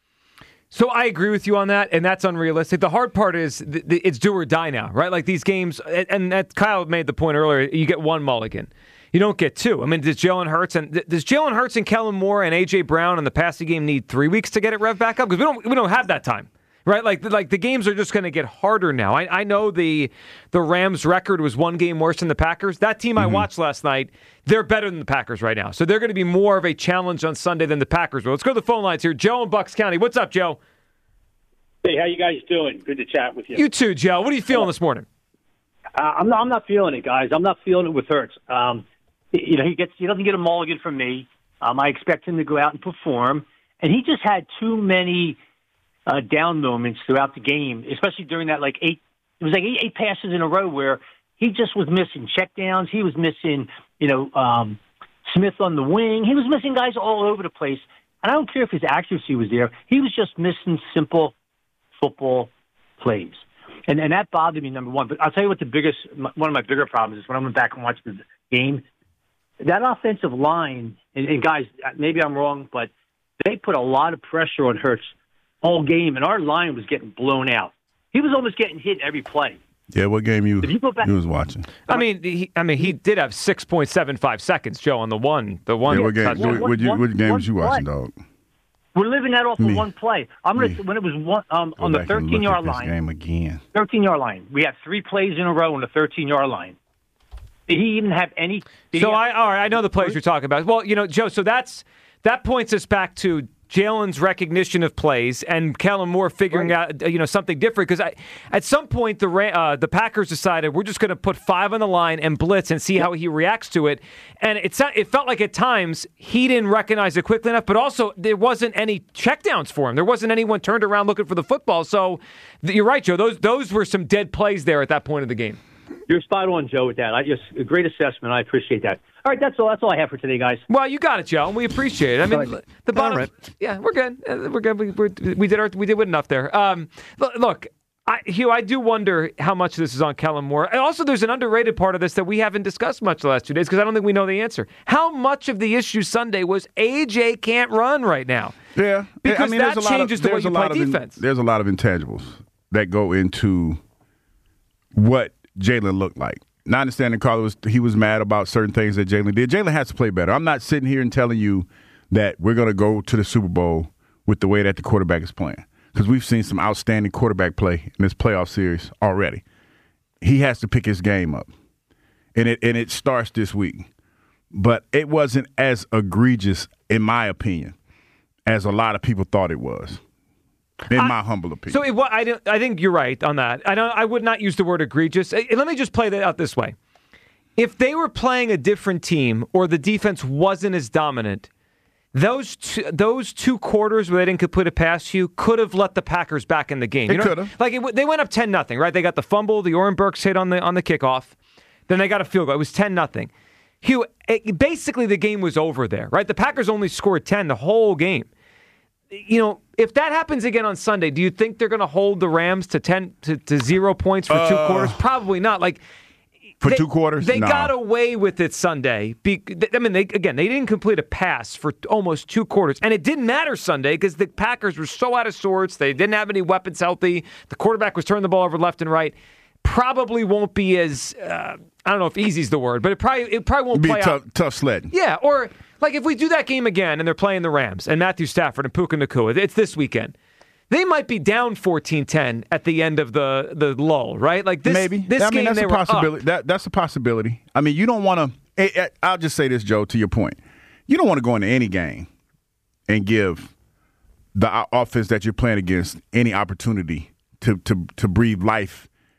S7: So I agree with you on that, and that's unrealistic. The hard part is th- th- it's do or die now, right? Like these games, and that Kyle made the point earlier, you get one mulligan. You don't get two. I mean, does Jalen Hurts and does Jalen Hurts and Kellen Moore and A J Brown in the passing game need three weeks to get it rev back up? Because we don't we don't have that time, right? Like like the games are just going to get harder now. I, I know the the Rams record was one game worse than the Packers. That team mm-hmm. I watched last night, they're better than the Packers right now. So they're going to be more of a challenge on Sunday than the Packers will. Let's go to the phone lines here. Joe in Bucks County. What's up, Joe?
S16: Hey, how you guys doing? Good to chat with you.
S7: You too, Joe. What are you feeling this morning?
S16: Uh, I'm not. I'm not feeling it, guys. I'm not feeling it with Hurts. Um, you know, he gets. He doesn't get a mulligan from me. Um, I expect him to go out and perform, and he just had too many uh, down moments throughout the game, especially during that like eight. It was like eight, eight passes in a row where he just was missing checkdowns. He was missing, you know, um, Smith on the wing. He was missing guys all over the place, and I don't care if his accuracy was there. He was just missing simple football plays. And and that bothered me, number one. But I'll tell you what the biggest, one of my bigger problems is when I went back and watched the game, that offensive line, and, and guys, maybe I'm wrong, but they put a lot of pressure on Hurts all game, and our line was getting blown out. He was almost getting hit every play.
S8: Yeah, what game you,
S16: you, go back,
S8: you was watching?
S7: I mean, he, I mean, he did have six point seven five seconds, Joe, on the one. The one.
S8: Yeah, what, game, what, what, you, what game was you watching,
S16: play.
S8: dog?
S16: We're living that off
S8: Me.
S16: of one play. I'm gonna when it was one um, on the thirteen-yard line.
S8: Game again.
S16: thirteen-yard line. We had three plays in a row on the thirteen-yard line. Did he even have any?
S7: So I, all right, I know the plays you're talking about. Well, you know, Joe. So that's that points us back to Jalen's recognition of plays and Kellen Moore figuring right. out, you know, something different. Because at some point the uh, the Packers decided we're just going to put five on the line and blitz and see how he reacts to it. And it it felt like at times he didn't recognize it quickly enough, but also there wasn't any checkdowns for him. There wasn't anyone turned around looking for the football. So you're right, Joe. Those those were some dead plays there at that point of the game.
S16: You're spot on, Joe, with that. I just a great assessment. I appreciate that. All right, that's all. That's all I have for today, guys.
S7: Well, you got it, Joe, and we appreciate it. I mean, right. the bottom. Right. Yeah, we're good. Uh, we're good. We we're, we did our we did good enough there. Um, look, I, Hugh, I do wonder how much of this is on Kellen Moore. And also, there's an underrated part of this that we haven't discussed much the last two days because I don't think we know the answer. How much of the issue Sunday was A J can't run right now?
S8: Yeah,
S7: because
S8: I mean,
S7: that
S8: there's a
S7: changes
S8: lot of,
S7: the way you play
S8: in,
S7: defense.
S8: There's a lot of intangibles that go into what Jalen looked like. Not understanding Carlo was he was mad about certain things that Jalen did. Jalen has to play better. I'm not sitting here and telling you that we're going to go to the Super Bowl with the way that the quarterback is playing because we've seen some outstanding quarterback play in this playoff series already. He has to pick his game up, and it and it starts this week. But it wasn't as egregious, in my opinion, as a lot of people thought it was. In I, my humble opinion.
S7: So it, I, I think you're right on that. I don't. I would not use the word egregious. Let me just play that out this way. If they were playing a different team or the defense wasn't as dominant, those two, those two quarters where they didn't complete a pass to you could have let the Packers back in the game.
S8: It
S7: you know,
S8: could have.
S7: Like it, they went up ten nothing, right? They got the fumble, the Oren Burks hit on the on the kickoff. Then they got a field goal. It was ten nothing. Hugh, it, basically the game was over there, right? The Packers only scored ten the whole game. You know, if that happens again on Sunday, do you think they're going to hold the Rams to ten to, to zero points for uh, two quarters? Probably not. Like
S8: for
S7: they,
S8: two quarters,
S7: they
S8: no.
S7: got away with it Sunday. Be, I mean, they, again, they didn't complete a pass for almost two quarters, and it didn't matter Sunday because the Packers were so out of sorts. They didn't have any weapons healthy. The quarterback was turning the ball over left and right. Probably won't be as uh, I don't know if easy's the word, but it probably it probably won't
S8: be
S7: play
S8: tough,
S7: out.
S8: tough sledding.
S7: Yeah, or. Like, if we do that game again and they're playing the Rams and Matthew Stafford and Puka Nacua, it's this weekend, they might be down fourteen ten at the end of the, the lull, right? Like, this,
S8: Maybe.
S7: this
S8: I mean,
S7: game,
S8: that's
S7: they
S8: a
S7: were
S8: possibility.
S7: up.
S8: That, that's a possibility. I mean, you don't want to – I'll just say this, Joe, to your point. You don't want to go into any game and give the offense that you're playing against any opportunity to, to, to breathe life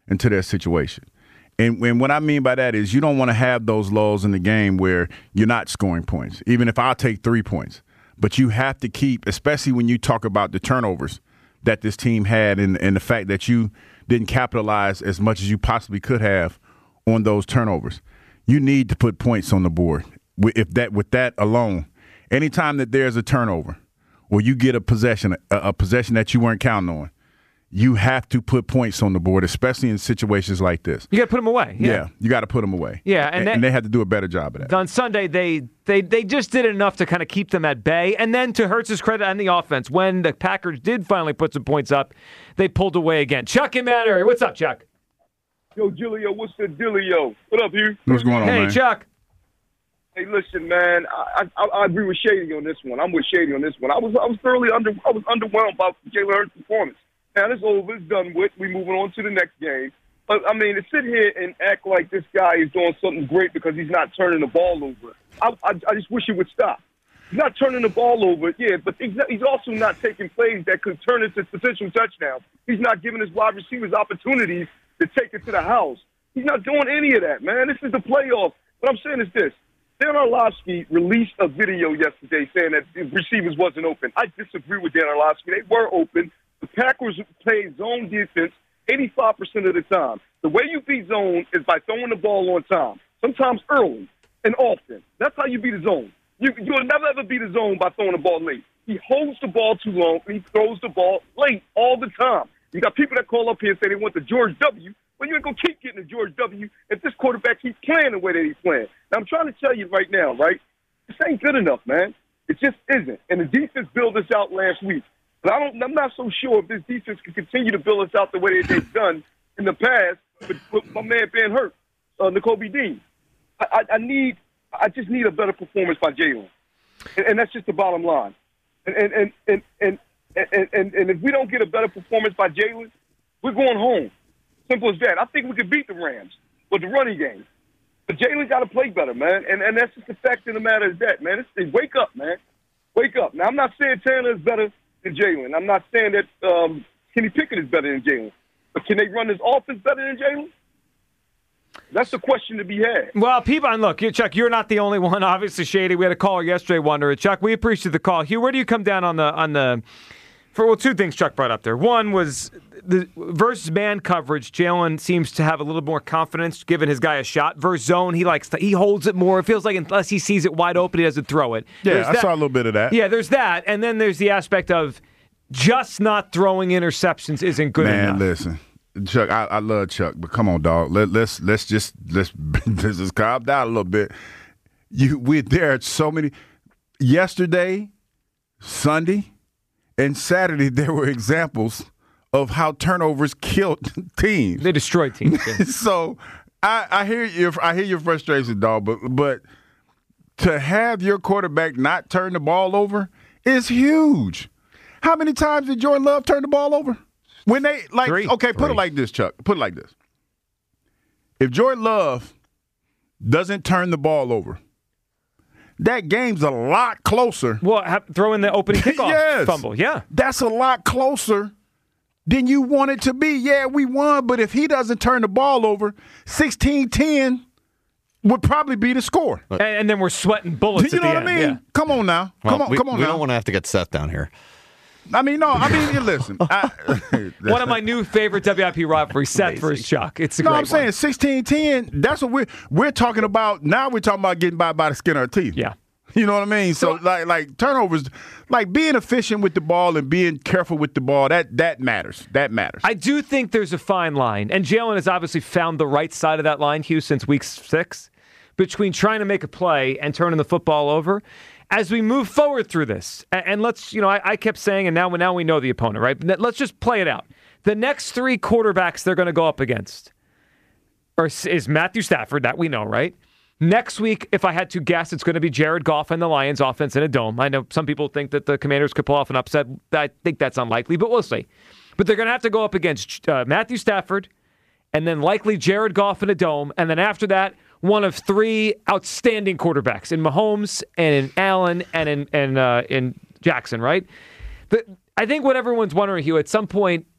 S8: into their situation. And, and what I mean by that is you don't want to have those lulls in the game where you're not scoring points, even if I'll take three points. But you have to keep, especially when you talk about the turnovers that this team had and, and the fact that you didn't capitalize as much as you possibly could have on those turnovers. You need to put points on the board. If that, with that alone, anytime that there's a turnover or you get a possession, a, a possession that you weren't counting on, you have to put points on the board, especially in situations like this.
S7: You got to put them away. Yeah,
S8: yeah you got to put them away.
S7: Yeah, and,
S8: and,
S7: that,
S8: and they had to do a better job of that.
S7: On Sunday, they they they just did enough to kind of keep them at bay. And then to Hurts's credit on the offense, when the Packers did finally put some points up, they pulled away again. Chuck in Mount Airy. What's up, Chuck?
S18: Yo, Gilio, what's the dealio? What up, Hugh?
S8: What's going on,
S7: hey,
S8: man?
S7: Hey, Chuck.
S18: Hey, listen, man. I, I I agree with Shady on this one. I'm with Shady on this one. I was I was thoroughly under I was underwhelmed by Jalen Hurts' performance. Now, it's over. It's done with. We're moving on to the next game. But, I mean, to sit here and act like this guy is doing something great because he's not turning the ball over, I, I, I just wish it would stop. He's not turning the ball over, yeah, but he's, not, he's also not taking plays that could turn into potential touchdowns. He's not giving his wide receivers opportunities to take it to the house. He's not doing any of that, man. This is the playoffs. What I'm saying is this. Dan Orlovsky released a video yesterday saying that the receivers wasn't open. I disagree with Dan Orlovsky. They were open. The Packers play zone defense eighty-five percent of the time. The way you beat zone is by throwing the ball on time, sometimes early and often. That's how you beat a zone. You, you'll never, ever beat a zone by throwing the ball late. He holds the ball too long, and he throws the ball late all the time. You got people that call up here and say they want the George W. Well, you ain't going to keep getting the George W. if this quarterback keeps playing the way that he's playing. Now, I'm trying to tell you right now, right, this ain't good enough, man. It just isn't. And the defense built this out last week. But I don't, I'm not so sure if this defense can continue to build us out the way that they've done in the past with, with my man Ben Hurt, uh, Nakobe Dean. I, I, I need, I just need a better performance by Jalen, and, and that's just the bottom line. And and and and and, and, and, and if we don't get a better performance by Jalen, we're going home. Simple as that. I think we could beat the Rams with the running game, but Jalen got to play better, man. And and that's just the fact of the matter is that, man. It's, wake up, man. Wake up. Now I'm not saying Tanner is better than Jalen. I'm not saying that um, Kenny Pickett is better than Jalen. But can they run this offense better than Jalen? That's the question to be had.
S7: Well, people, and look, Chuck, you're not the only one. Obviously, Shady. We had a caller yesterday wondering. Chuck, we appreciate the call. Hugh, where do you come down on the on the? For well, two things Chuck brought up there. One was the versus man coverage. Jalen seems to have a little more confidence giving his guy a shot. Versus zone, he likes to, he holds it more. It feels like unless he sees it wide open, he doesn't throw it.
S8: Yeah,
S7: there's
S8: I
S7: that.
S8: saw a little bit of that.
S7: Yeah, there's that, and then there's the aspect of just not throwing interceptions isn't good
S8: Man,
S7: enough.
S8: Man, listen, Chuck, I, I love Chuck, but come on, dog. Let, let's let's just let's, let's just calm down a little bit. You, we there are so many. Yesterday, Sunday, and Saturday, there were examples of how turnovers killed teams.
S7: They destroyed teams. Yeah.
S8: So I, I hear your I hear your frustration, dog. But but to have your quarterback not turn the ball over is huge. How many times did Jordan Love turn the ball over? When they like
S7: Three.
S8: okay, put
S7: Three.
S8: it like this, Chuck. Put it like this. If Jordan Love doesn't turn the ball over, that game's a lot closer.
S7: Well, ha- throw in the opening kickoff
S8: yes.
S7: fumble. Yeah.
S8: That's a lot closer than you want it to be. Yeah, we won, but if he doesn't turn the ball over, sixteen ten would probably be the score.
S7: And, and then we're sweating bullets
S8: you
S7: at
S8: know
S7: the
S8: what
S7: end.
S8: I mean?
S7: Yeah.
S8: Come on now.
S11: Well,
S8: come on,
S11: we,
S8: come on
S11: we
S8: now.
S11: don't want to have to get Seth down here.
S8: I mean, no, I mean, listen. I,
S7: One of my new favorite W I P rivalries, Seth versus Chuck. It's a
S8: no,
S7: great
S8: I'm saying
S7: one.
S8: sixteen ten, that's what we're we're talking about. Now we're talking about getting by by the skin of our teeth.
S7: Yeah.
S8: You know what I mean? So, so like like turnovers, like being efficient with the ball and being careful with the ball, that that matters. That matters.
S7: I do think there's a fine line, and Jalen has obviously found the right side of that line, Hugh, since week six, between trying to make a play and turning the football over. As we move forward through this, and, and let's, you know, I, I kept saying, and now, now we know the opponent, right? Let's just play it out. The next three quarterbacks they're going to go up against are, is Matthew Stafford, that we know, right? Next week, if I had to guess, it's going to be Jared Goff and the Lions offense in a dome. I know some people think that the Commanders could pull off an upset. I think that's unlikely, but we'll see. But they're going to have to go up against uh, Matthew Stafford and then likely Jared Goff in a dome. And then after that, one of three outstanding quarterbacks in Mahomes and in Allen and in, and, uh, in Jackson, right? But I think what everyone's wondering, Hugh, at some point,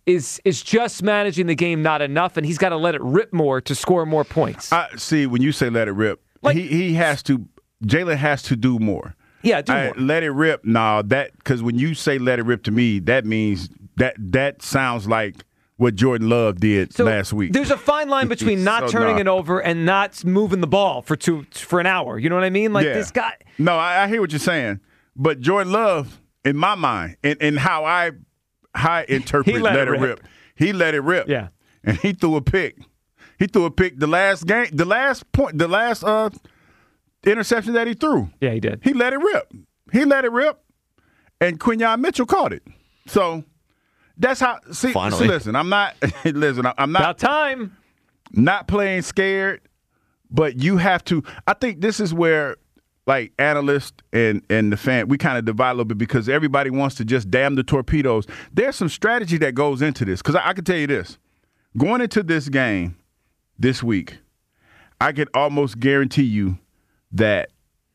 S7: is is just managing the game not enough, and he's got to let it rip more to score more points.
S8: I see. When you say let it rip, like, he he has to. Jalen has to do more.
S7: Yeah, do
S8: I,
S7: more.
S8: Let it rip. Nah, that because when you say let it rip to me, that means that that sounds like what Jordan Love did
S7: So
S8: last week.
S7: There's a fine line between not
S8: So,
S7: turning
S8: nah.
S7: it over and not moving the ball for two for an hour. You know what I mean? Like
S8: Yeah.
S7: this guy.
S8: No, I, I hear what you're saying, but Jordan Love, in my mind, and, and how I how I interpret
S7: He let
S8: let
S7: it
S8: it
S7: rip.
S8: rip. he let it rip.
S7: Yeah,
S8: and he threw a pick. He threw a pick the last game, the last point, the last uh, interception that he threw.
S7: Yeah, he did.
S8: He let it rip. He let it rip, and Quinyon Mitchell caught it. So that's how. See,
S11: Finally.
S8: see listen, I'm not. listen, I'm not.
S7: About time.
S8: Not playing scared, but you have to. I think this is where, like, analysts and and the fan, we kind of divide a little bit because everybody wants to just damn the torpedoes. There's some strategy that goes into this because I, I can tell you this: going into this game this week, I can almost guarantee you that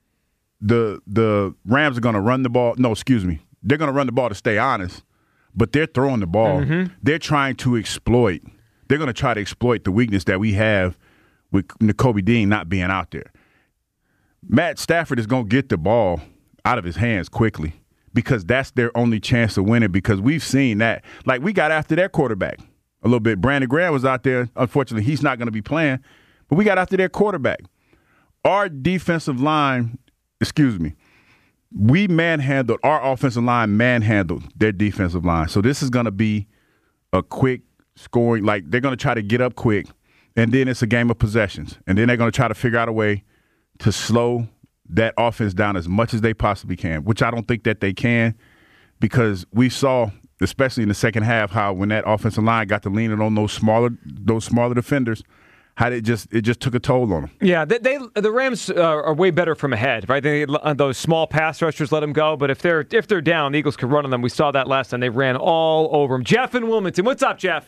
S8: the the Rams are going to run the ball. No, excuse me, they're going to run the ball to stay honest, but they're throwing the ball.
S7: Mm-hmm.
S8: They're trying to exploit. They're going to try to exploit the weakness that we have with Nakobe Dean not being out there. Matt Stafford is going to get the ball out of his hands quickly because that's their only chance to win it because we've seen that. Like, we got after their quarterback a little bit. Brandon Graham was out there. Unfortunately, he's not going to be playing, but we got after their quarterback. Our defensive line, excuse me, we manhandled, our offensive line manhandled their defensive line. So this is going to be a quick scoring, like they're going to try to get up quick, and then it's a game of possessions. And then they're going to try to figure out a way to slow that offense down as much as they possibly can, which I don't think that they can because we saw, especially in the second half, how when that offensive line got to leaning on those smaller those smaller defenders, how it just it just took a toll on them.
S7: Yeah, they, they the Rams uh, are way better from ahead, right? They, uh, those small pass rushers let them go, but if they're if they're down, the Eagles can run on them. We saw that last time; they ran all over them. Jeff in Wilmington, what's up, Jeff?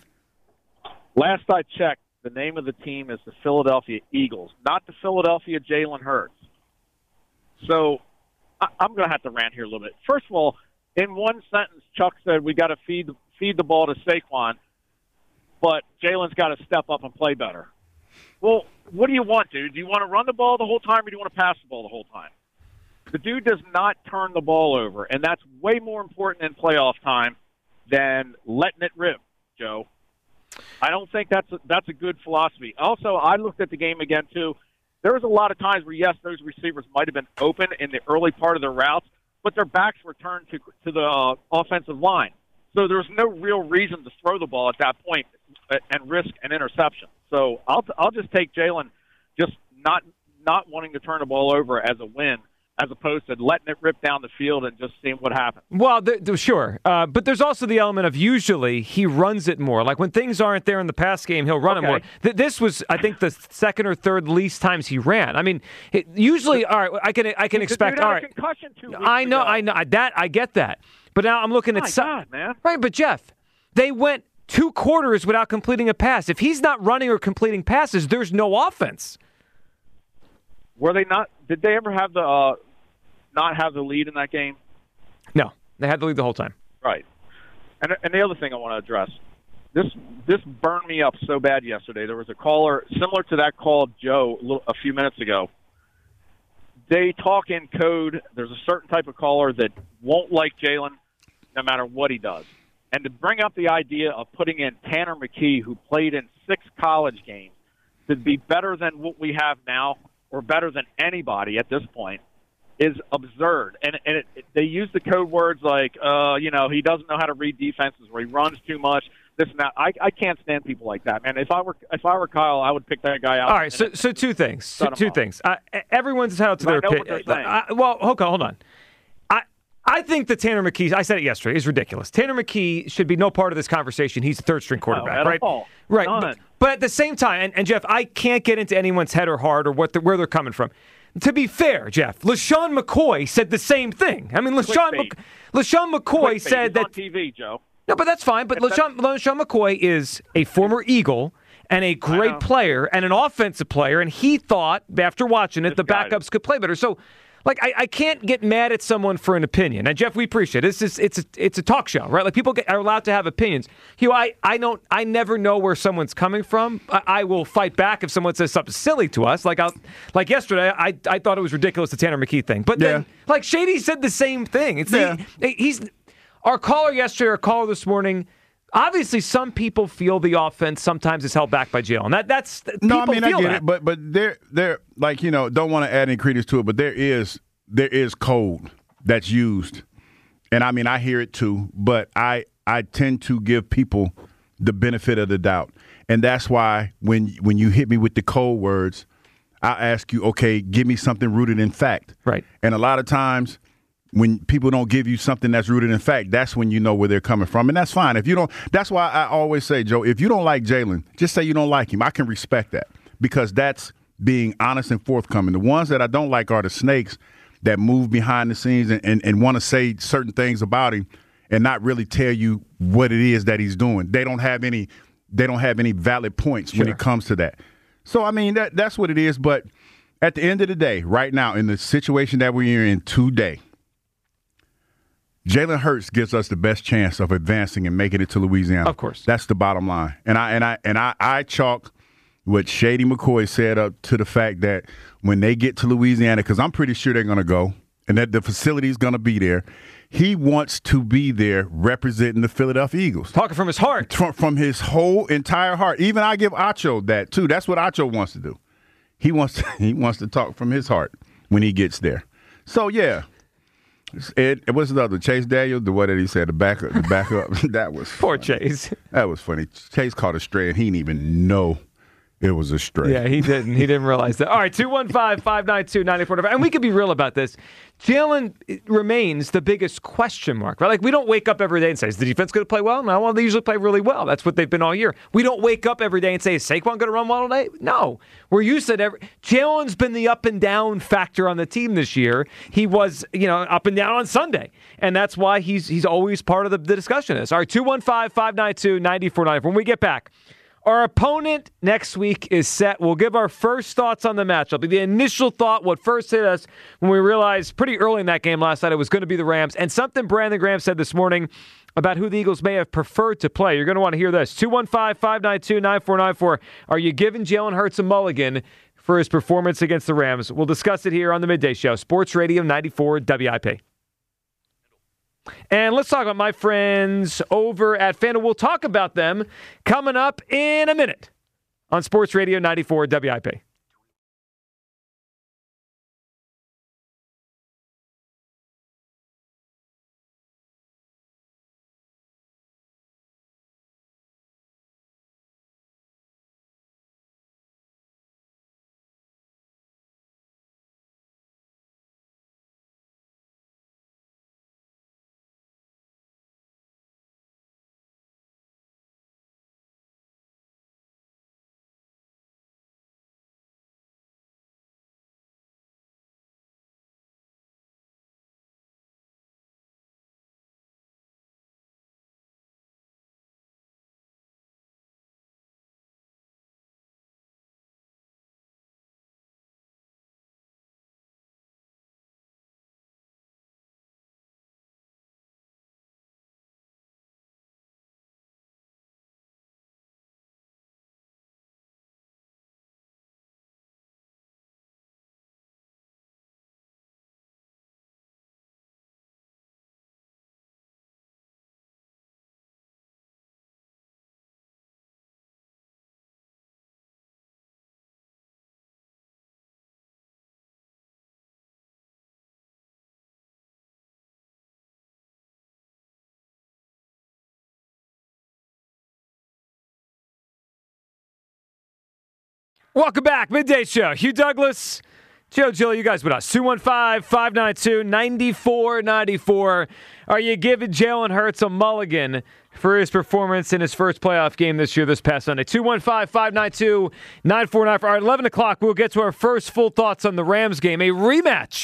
S19: Last I checked, the name of the team is the Philadelphia Eagles, not the Philadelphia Jalen Hurts. So I, I'm going to have to rant here a little bit. First of all, in one sentence, Chuck said we got to feed feed the ball to Saquon, but Jalen's got to step up and play better. Well, what do you want, dude? Do you want to run the ball the whole time or do you want to pass the ball the whole time? The dude does not turn the ball over, and that's way more important in playoff time than letting it rip, Joe. I don't think that's a, that's a good philosophy. Also, I looked at the game again, too. There was a lot of times where, yes, those receivers might have been open in the early part of their routes, but their backs were turned to, to the uh, offensive line. So there was no real reason to throw the ball at that point and risk an interception. So I'll I'll just take Jalen just not not wanting to turn the ball over as a win, as opposed to letting it rip down the field and just seeing what happens.
S7: Well, th- th- sure. Uh, but there's also the element of usually he runs it more. Like when things aren't there in the pass game, he'll run
S19: Okay.
S7: it more. Th- this was, I think, the second or third least times he ran. I mean, it, usually, all right, I can I can
S19: The
S7: expect,
S19: dude had
S7: all
S19: a
S7: right.
S19: concussion two weeks
S7: I know,
S19: ago.
S7: I know. That, I get that. But now I'm looking
S19: My
S7: at... some-
S19: God, man.
S7: Right, but Jeff, they went two quarters without completing a pass. If he's not running or completing passes, there's no offense.
S19: Were they not? Did they ever have the uh, not have the lead in that game?
S7: No, they had the lead the whole time.
S19: Right. And and the other thing I want to address, this this burned me up so bad yesterday. There was a caller similar to that call of Joe a, little, a few minutes ago. They talk in code. There's a certain type of caller that won't like Jalen no matter what he does. And to bring up the idea of putting in Tanner McKee, who played in six college games, to be better than what we have now or better than anybody at this point is absurd. And, and it, it, they use the code words like, uh, you know, he doesn't know how to read defenses or he runs too much. This and that. I, I can't stand people like that, man. If I were if I were Kyle, I would pick that guy out.
S7: All right, so so two things. Two,
S19: Shut him
S7: two
S19: off.
S7: things. Uh, everyone's entitled to
S19: I
S7: their
S19: know what
S7: opinion.
S19: they're saying.
S7: Uh, well, hold on, hold on. I I think that Tanner McKee, I said it yesterday, is ridiculous. Tanner McKee should be no part of this conversation. He's a third string quarterback,
S19: at
S7: right?
S19: all.
S7: Right.
S19: None.
S7: But, but at the same time, and, and Jeff, I can't get into anyone's head or heart or what the, where they're coming from. To be fair, Jeff, LaShawn McCoy said the same thing. I mean, LaShawn,
S19: Clickbait.
S7: Mc, LaShawn McCoy
S19: Clickbait.
S7: said
S19: He's
S7: that.
S19: on T V, Joe.
S7: No, but that's fine. But
S19: If that's-
S7: LaShawn, LaShawn McCoy is a former Eagle and a great player and an offensive player, and he thought, after watting it, the
S19: Misguided.
S7: backups could play better. So, like I, I can't get mad at someone for an opinion. And Jeff, we appreciate it. This is it's a, it's a talk show, right? Like people get, are allowed to have opinions. Hugh, I, I don't I never know where someone's coming from. I, I will fight back if someone says something silly to us. Like I like yesterday, I I thought it was ridiculous the Tanner McKee thing, but then
S8: Yeah.
S7: like Shady said the same thing. It's
S8: Yeah.
S7: the, he's our caller yesterday, our caller this morning. Obviously, some people feel the offense sometimes is held back by Jalen. That that's
S8: No, I
S7: people
S8: mean I
S7: feel
S8: get
S7: that.
S8: it, but but there there like you know don't want to add any credence to it, but there is there is code that's used, and I mean I hear it too, but I I tend to give people the benefit of the doubt, and that's why when when you hit me with the code words, I ask you, okay, give me something rooted in fact,
S7: right?
S8: And a lot of times, when people don't give you something that's rooted in fact, that's when you know where they're coming from. And that's fine. If you don't, that's why I always say, Joe, if you don't like Jalen, just say you don't like him. I can respect that because that's being honest and forthcoming. The ones that I don't like are the snakes that move behind the scenes and, and, and want to say certain things about him and not really tell you what it is that he's doing. They don't have any, they don't have any valid points when
S7: Sure.
S8: it comes to that. So, I mean, that that's what it is. But at the end of the day, right now, in the situation that we're in today, Jalen Hurts gives us the best chance of advancing and making it to Louisiana.
S7: Of course.
S8: That's the bottom line. And I and I and I, I chalk what Shady McCoy said up to the fact that when they get to Louisiana, because I'm pretty sure they're going to go, and that the facility is going to be there, he wants to be there representing the Philadelphia Eagles.
S7: Talking from his heart.
S8: From, from his whole entire heart. Even I give Acho that, too. That's what Acho wants to do. He wants to, he wants to talk from his heart when he gets there. So, yeah. It, it was the other Chase Daniel, the what did he say? The backup, the backup. That was
S7: poor
S8: funny.
S7: Chase.
S8: That was funny. Chase caught a stray, and he didn't even know it was a stray.
S7: Yeah, he didn't. He didn't realize that. All right, two one five, five nine two, nine four nine five. And we can be real about this. Jalen remains the biggest question mark, right? Like, we don't wake up every day and say, is the defense going to play well? No, well, they usually play really well. That's what they've been all year. We don't wake up every day and say, is Saquon going to run well today? No. We're used to it. Every, Jalen's been the up and down factor on the team this year. He was, you know, up and down on Sunday. And that's why he's he's always part of the, the discussion. Is All right, two one five, five nine two, nine four nine four. When we get back, our opponent next week is set. We'll give our first thoughts on the matchup. The initial thought, what first hit us when we realized pretty early in that game last night it was going to be the Rams, and something Brandon Graham said this morning about who the Eagles may have preferred to play. You're going to want to hear this. two one five, five nine two, nine four nine four. Are you giving Jalen Hurts a mulligan for his performance against the Rams? We'll discuss it here on the Midday Show. Sports Radio ninety-four W I P. And let's talk about my friends over at FanDuel. We'll talk about them coming up in a minute on Sports Radio ninety-four W I P. Welcome back. Midday Show. Hugh Douglas, Joe Gill, you guys with us. two one five, five nine two, nine four nine four. Are you giving Jalen Hurts a mulligan for his performance in his first playoff game this year, this past Sunday? two one five, five nine two, nine four nine four. All right, eleven o'clock, we'll get to our first full thoughts on the Rams game, a rematch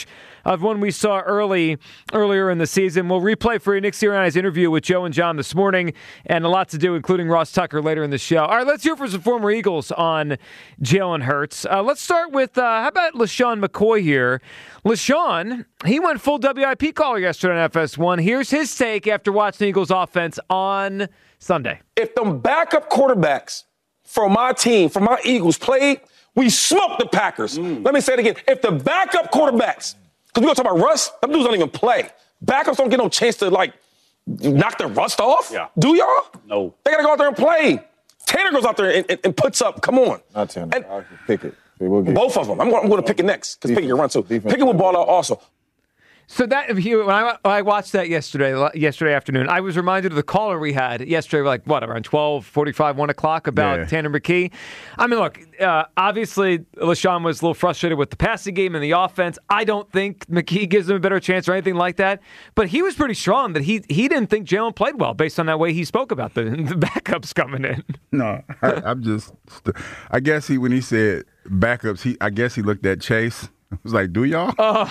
S7: of one we saw early earlier in the season. We'll replay for you Nick Sirianni's interview with Joe and John this morning, and a lot to do, including Ross Tucker later in the show. All right, let's hear from some former Eagles on Jalen Hurts. Uh, let's start with, uh, how about LaShawn McCoy here? LaShawn, he went full W I P caller yesterday on F S one. Here's his take after watching the Eagles offense on Sunday.
S15: If them backup quarterbacks for my team, for my Eagles played, we smoked the Packers. Mm. Let me say it again. If the backup quarterbacks, because we're going to talk about rust, them dudes don't even play. Backups don't get no chance to, like, knock the rust off. Yeah. Do y'all?
S20: No.
S15: They got to go out there and play. Tanner goes out there and, and, and puts up. Come on.
S20: Not Tanner.
S15: And
S20: I'll pick it. We'll
S15: both of them. I'm going, I'm going to pick it next because Pickett can run too. Pickett will ball out also.
S7: So that when I, when I watched that yesterday, yesterday afternoon, I was reminded of the caller we had yesterday, like what around twelve forty-five, one o'clock about yeah. Tanner McKee. I mean, look, uh, obviously LaShawn was a little frustrated with the passing game and the offense. I don't think McKee gives him a better chance or anything like that. But he was pretty strong that he he didn't think Jalen played well based on that way he spoke about the, the backups coming in.
S8: No, I, I'm just. I guess he when he said backups, he I guess he looked at Chase. I was like, "Do y'all?"
S7: Uh,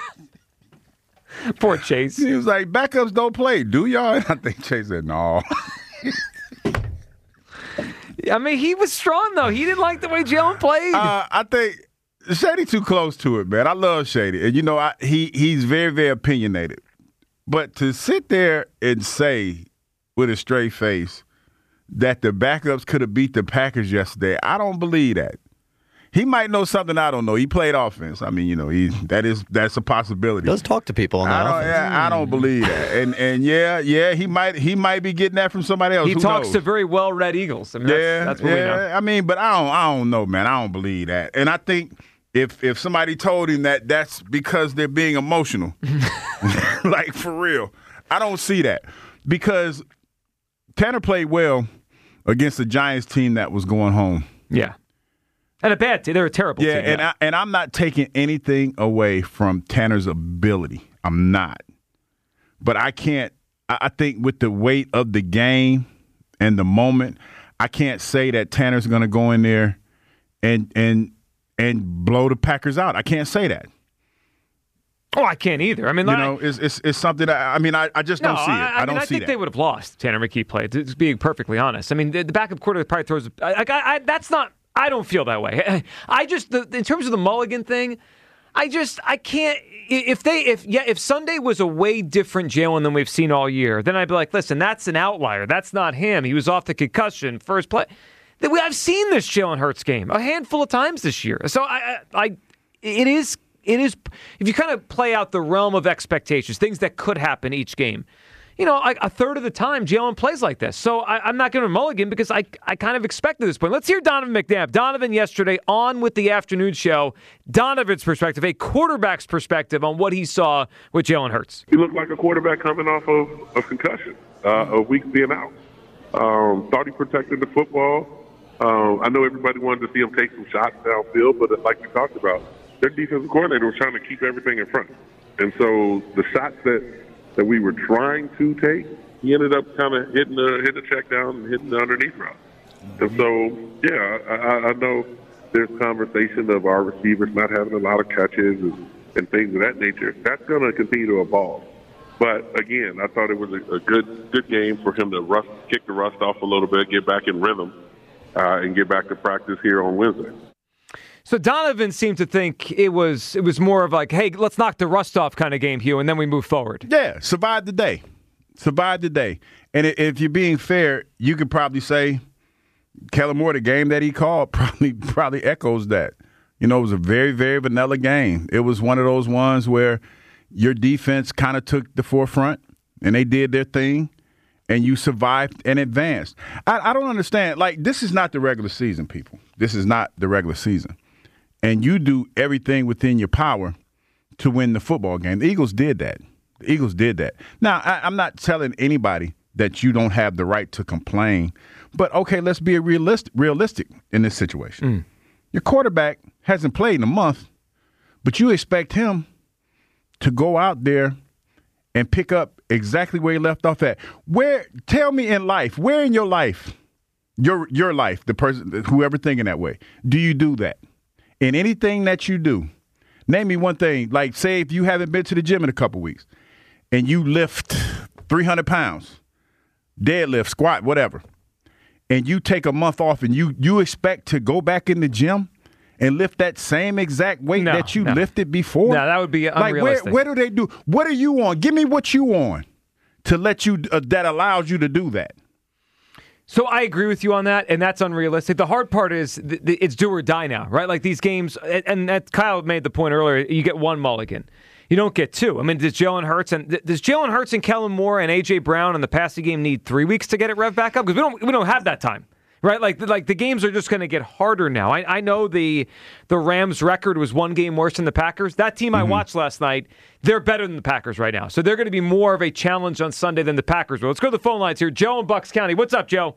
S7: Poor Chase.
S8: He was like, backups don't play, do y'all? And I think Chase said, no.
S7: I mean, he was strong, though. He didn't like the way Jalen played.
S8: Uh, I think Shady too close to it, man. I love Shady. And, you know, I, he he's very, very opinionated. But to sit there and say with a straight face that the backups could have beat the Packers yesterday, I don't believe that. He might know something I don't know. He played offense. I mean, you know, he that is that's a possibility.
S11: He does talk to people on
S8: that
S11: offense.
S8: Yeah, I don't believe that. And and yeah, yeah, he might he might be getting that from somebody else.
S7: He
S8: Who
S7: talks
S8: knows?
S7: to very well-read Eagles. I mean,
S8: yeah,
S7: that's, that's what
S8: yeah.
S7: we know.
S8: I mean, but I don't I don't know, man. I don't believe that. And I think if if somebody told him that, that's because they're being emotional. Like for real. I don't see that. Because Tanner played well against the Giants team that was going home.
S7: Yeah. And a bad team. They're a terrible
S8: yeah,
S7: team.
S8: Yeah, and, I, and I'm not taking anything away from Tanner's ability. I'm not. But I can't – I think with the weight of the game and the moment, I can't say that Tanner's going to go in there and and and blow the Packers out. I can't say that.
S7: Oh, I can't either. I mean,
S8: you
S7: like,
S8: know, it's it's, it's something that I mean, I, I just
S7: no,
S8: don't see it.
S7: I, I,
S8: I don't
S7: mean, I
S8: see
S7: think
S8: that.
S7: they would have lost. Tanner McKee played. Just being perfectly honest. I mean, the, the backup quarterback probably throws. I, I, I, that's not. I don't feel that way. I just, the, in terms of the Mulligan thing, I just, I can't. If they, if yeah, if Sunday was a way different Jalen than we've seen all year, then I'd be like, listen, that's an outlier. That's not him. He was off the concussion first play. I've seen this Jalen Hurts game a handful of times this year. So I, I, I it is. It is, if you kind of play out the realm of expectations, things that could happen each game, you know, like a third of the time, Jalen plays like this. So I, I'm not going to mulligan because I, I kind of expected this point. Let's hear Donovan McNabb. Donovan yesterday on with the afternoon show. Donovan's perspective, a quarterback's perspective on what he saw with Jalen Hurts.
S17: He looked like a quarterback coming off of, of concussion, uh, of weeks being out. Um, thought he protected the football. Um, I know everybody wanted to see him take some shots downfield, but like we talked about, their defensive coordinator was trying to keep everything in front. And so the shots that, that we were trying to take, he ended up kind of hitting the, hitting the check down and hitting the underneath route. And so, yeah, I, I know there's conversation of our receivers not having a lot of catches and, and things of that nature. That's going to continue to evolve. But, again, I thought it was a, a good good game for him to rust, kick the rust off a little bit, get back in rhythm, uh, and get back to practice here on Wednesday.
S7: So Donovan seemed to think it was it was more of like, hey, let's knock the rust off kind of game, Hugh, and then we move forward.
S8: Yeah, survive the day. Survive the day. And if you're being fair, you could probably say Kellen Moore, the game that he called, probably probably echoes that. You know, it was a very, very vanilla game. It was one of those ones where your defense kind of took the forefront, and they did their thing, and you survived and advanced. I, I don't understand. Like, this is not the regular season, people. This is not the regular season. And you do everything within your power to win the football game. The Eagles did that. The Eagles did that. Now, I, I'm not telling anybody that you don't have the right to complain, but, okay, let's be realistic, realistic in this situation.
S7: Mm.
S8: Your quarterback hasn't played in a month, but you expect him to go out there and pick up exactly where he left off at. Where? Tell me in life, where in your life, your your life, the person, whoever thinking that way, do you do that? In anything that you do, Name me one thing. Like, say if you haven't been to the gym in a couple weeks and you lift three hundred pounds, deadlift, squat, whatever, and you take a month off and you you expect to go back in the gym and lift that same exact weight
S7: No,
S8: that you
S7: no.
S8: lifted before?
S7: No, that would be
S8: like,
S7: unrealistic.
S8: where, where do they do? What are you on? Give me what you on to let you uh, that allows you to do that.
S7: So I agree with you on that, and that's unrealistic. The hard part is th- th- it's do or die now, right? Like these games, and, and that Kyle made the point earlier, you get one mulligan. You don't get two. I mean, does Jalen Hurts and does Jalen Hurts and Kellen Moore and A J Brown in the passing game need three weeks to get it rev back up? Because we don't we don't have that time, right? Like like the games are just going to get harder now. I, I know the the Rams' record was one game worse than the Packers. That team I
S8: Mm-hmm.
S7: watched last night, they're better than the Packers right now. So they're going to be more of a challenge on Sunday than the Packers will. Let's go to the phone lines here. Joe in Bucks County. What's up, Joe?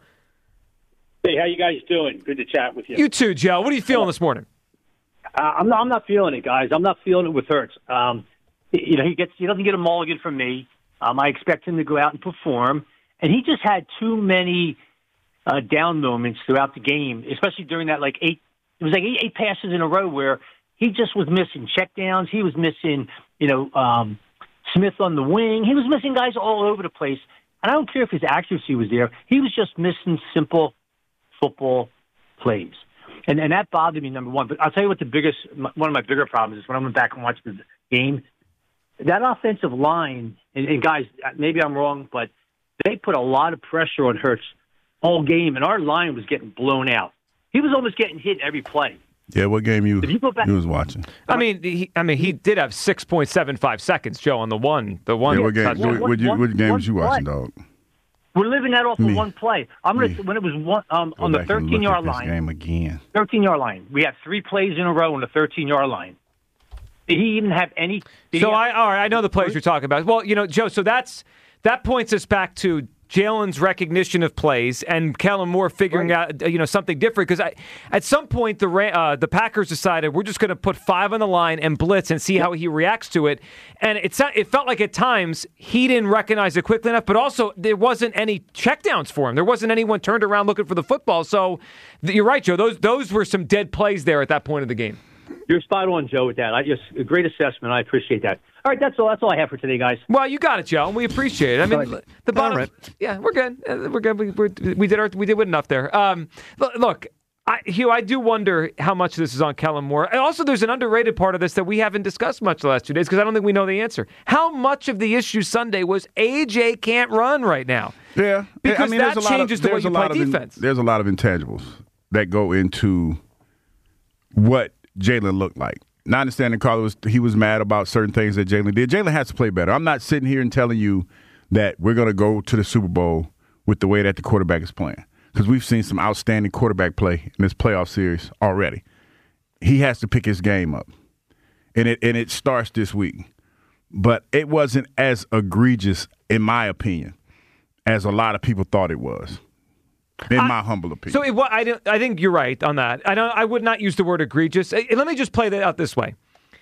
S16: Hey, how you guys doing? Good to chat with you.
S7: You too, Joe. What are you feeling this morning?
S16: Uh, I'm not. I'm not feeling it, guys. I'm not feeling it with Hurts. Um, you know, he gets. He doesn't get a mulligan from me. Um, I expect him to go out and perform, and he just had too many uh, down moments throughout the game, especially during that like eight. It was like eight, eight passes in a row where he just was missing checkdowns. He was missing, you know, um, Smith on the wing. He was missing guys all over the place. And I don't care if his accuracy was there. He was just missing simple football plays. And and that bothered me, number one. But I'll tell you what the biggest, one of my bigger problems is when I went back and watched the game, that offensive line, and, and guys, maybe I'm wrong, but they put a lot of pressure on Hurts all game, and our line was getting blown out. He was almost getting hit every play.
S8: Yeah, what game you,
S16: If you go back-
S8: you was watching?
S7: I mean, he, I mean, he did have six point seven five seconds, Joe, on the one, the one.
S8: Yeah, what game?
S7: touchdown.
S8: What, what, you, what game was you
S16: one-
S8: watching, dog?
S16: We're living that off
S8: Me.
S16: of one play. I'm gonna when it was one um,
S8: Go
S16: on the
S8: back and look
S16: thirteen yard
S8: at this
S16: line.
S8: game again.
S16: thirteen yard line. We had three plays in a row on the thirteen yard line. Did he even have any? did
S7: So
S16: he have-
S7: I, all right, I know the plays you're talking about. Well, you know, Joe. So that's that points us back to Jalen's recognition of plays and Kellen Moore figuring out, you know, something different. Because I, at some point, the Ra- uh, the Packers decided we're just going to put five on the line and blitz and see how he reacts to it. And it's it felt like at times he didn't recognize it quickly enough, but also there wasn't any checkdowns for him. There wasn't anyone turned around looking for the football. So th- you're right, Joe. Those those were some dead plays there at that point of the game.
S16: You're spot on, Joe, with that. I just a great assessment. I appreciate that. All right, that's all. That's all I have for today, guys.
S7: Well, you got it, Joe, and we appreciate it. I mean,
S16: All
S7: the bottom.
S16: All right.
S7: Yeah, we're good. Uh, We're good. We, we're, we did our we did enough there. Um, look, look I, Hugh, I do wonder how much this is on Kellen Moore. And also, there's an underrated part of this that we haven't discussed much the last two days because I don't think we know the answer. How much of the issue Sunday was A J can't run right now?
S8: Yeah,
S7: because
S8: I mean,
S7: that
S8: there's a lot
S7: changes
S8: of,
S7: the way
S8: there's
S7: you
S8: a
S7: play
S8: lot of in-
S7: defense.
S8: there's a lot of intangibles that go into what Jalen looked like. Not understanding Carl was he was mad about certain things that Jalen did. Jalen has to play better. I'm not sitting here and telling you that we're going to go to the Super Bowl with the way that the quarterback is playing because we've seen some outstanding quarterback play in this playoff series already. He has to pick his game up, and it and it starts this week. But it wasn't as egregious, in my opinion, as a lot of people thought it was. In
S7: I-
S8: my humble opinion.
S7: So it, wa- I, don't- I think you're right on that. I don't. I would not use the word egregious. Eh, Let me just play that out this way.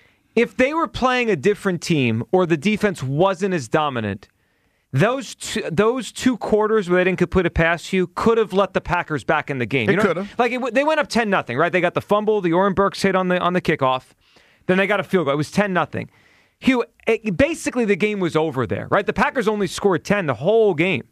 S7: If they were playing a different team or the defense wasn't as dominant, those two, those two quarters where they didn't complete a pass, you could have let the Packers back in the game.
S8: They
S7: You know,
S8: could've.
S7: Like it, they went up ten nothing, right? They got the fumble, the Oren Burks hit on the on the kickoff, then they got a field goal. It was ten nothing. Hugh, it, basically the game was over there, right? The Packers only scored ten the whole game.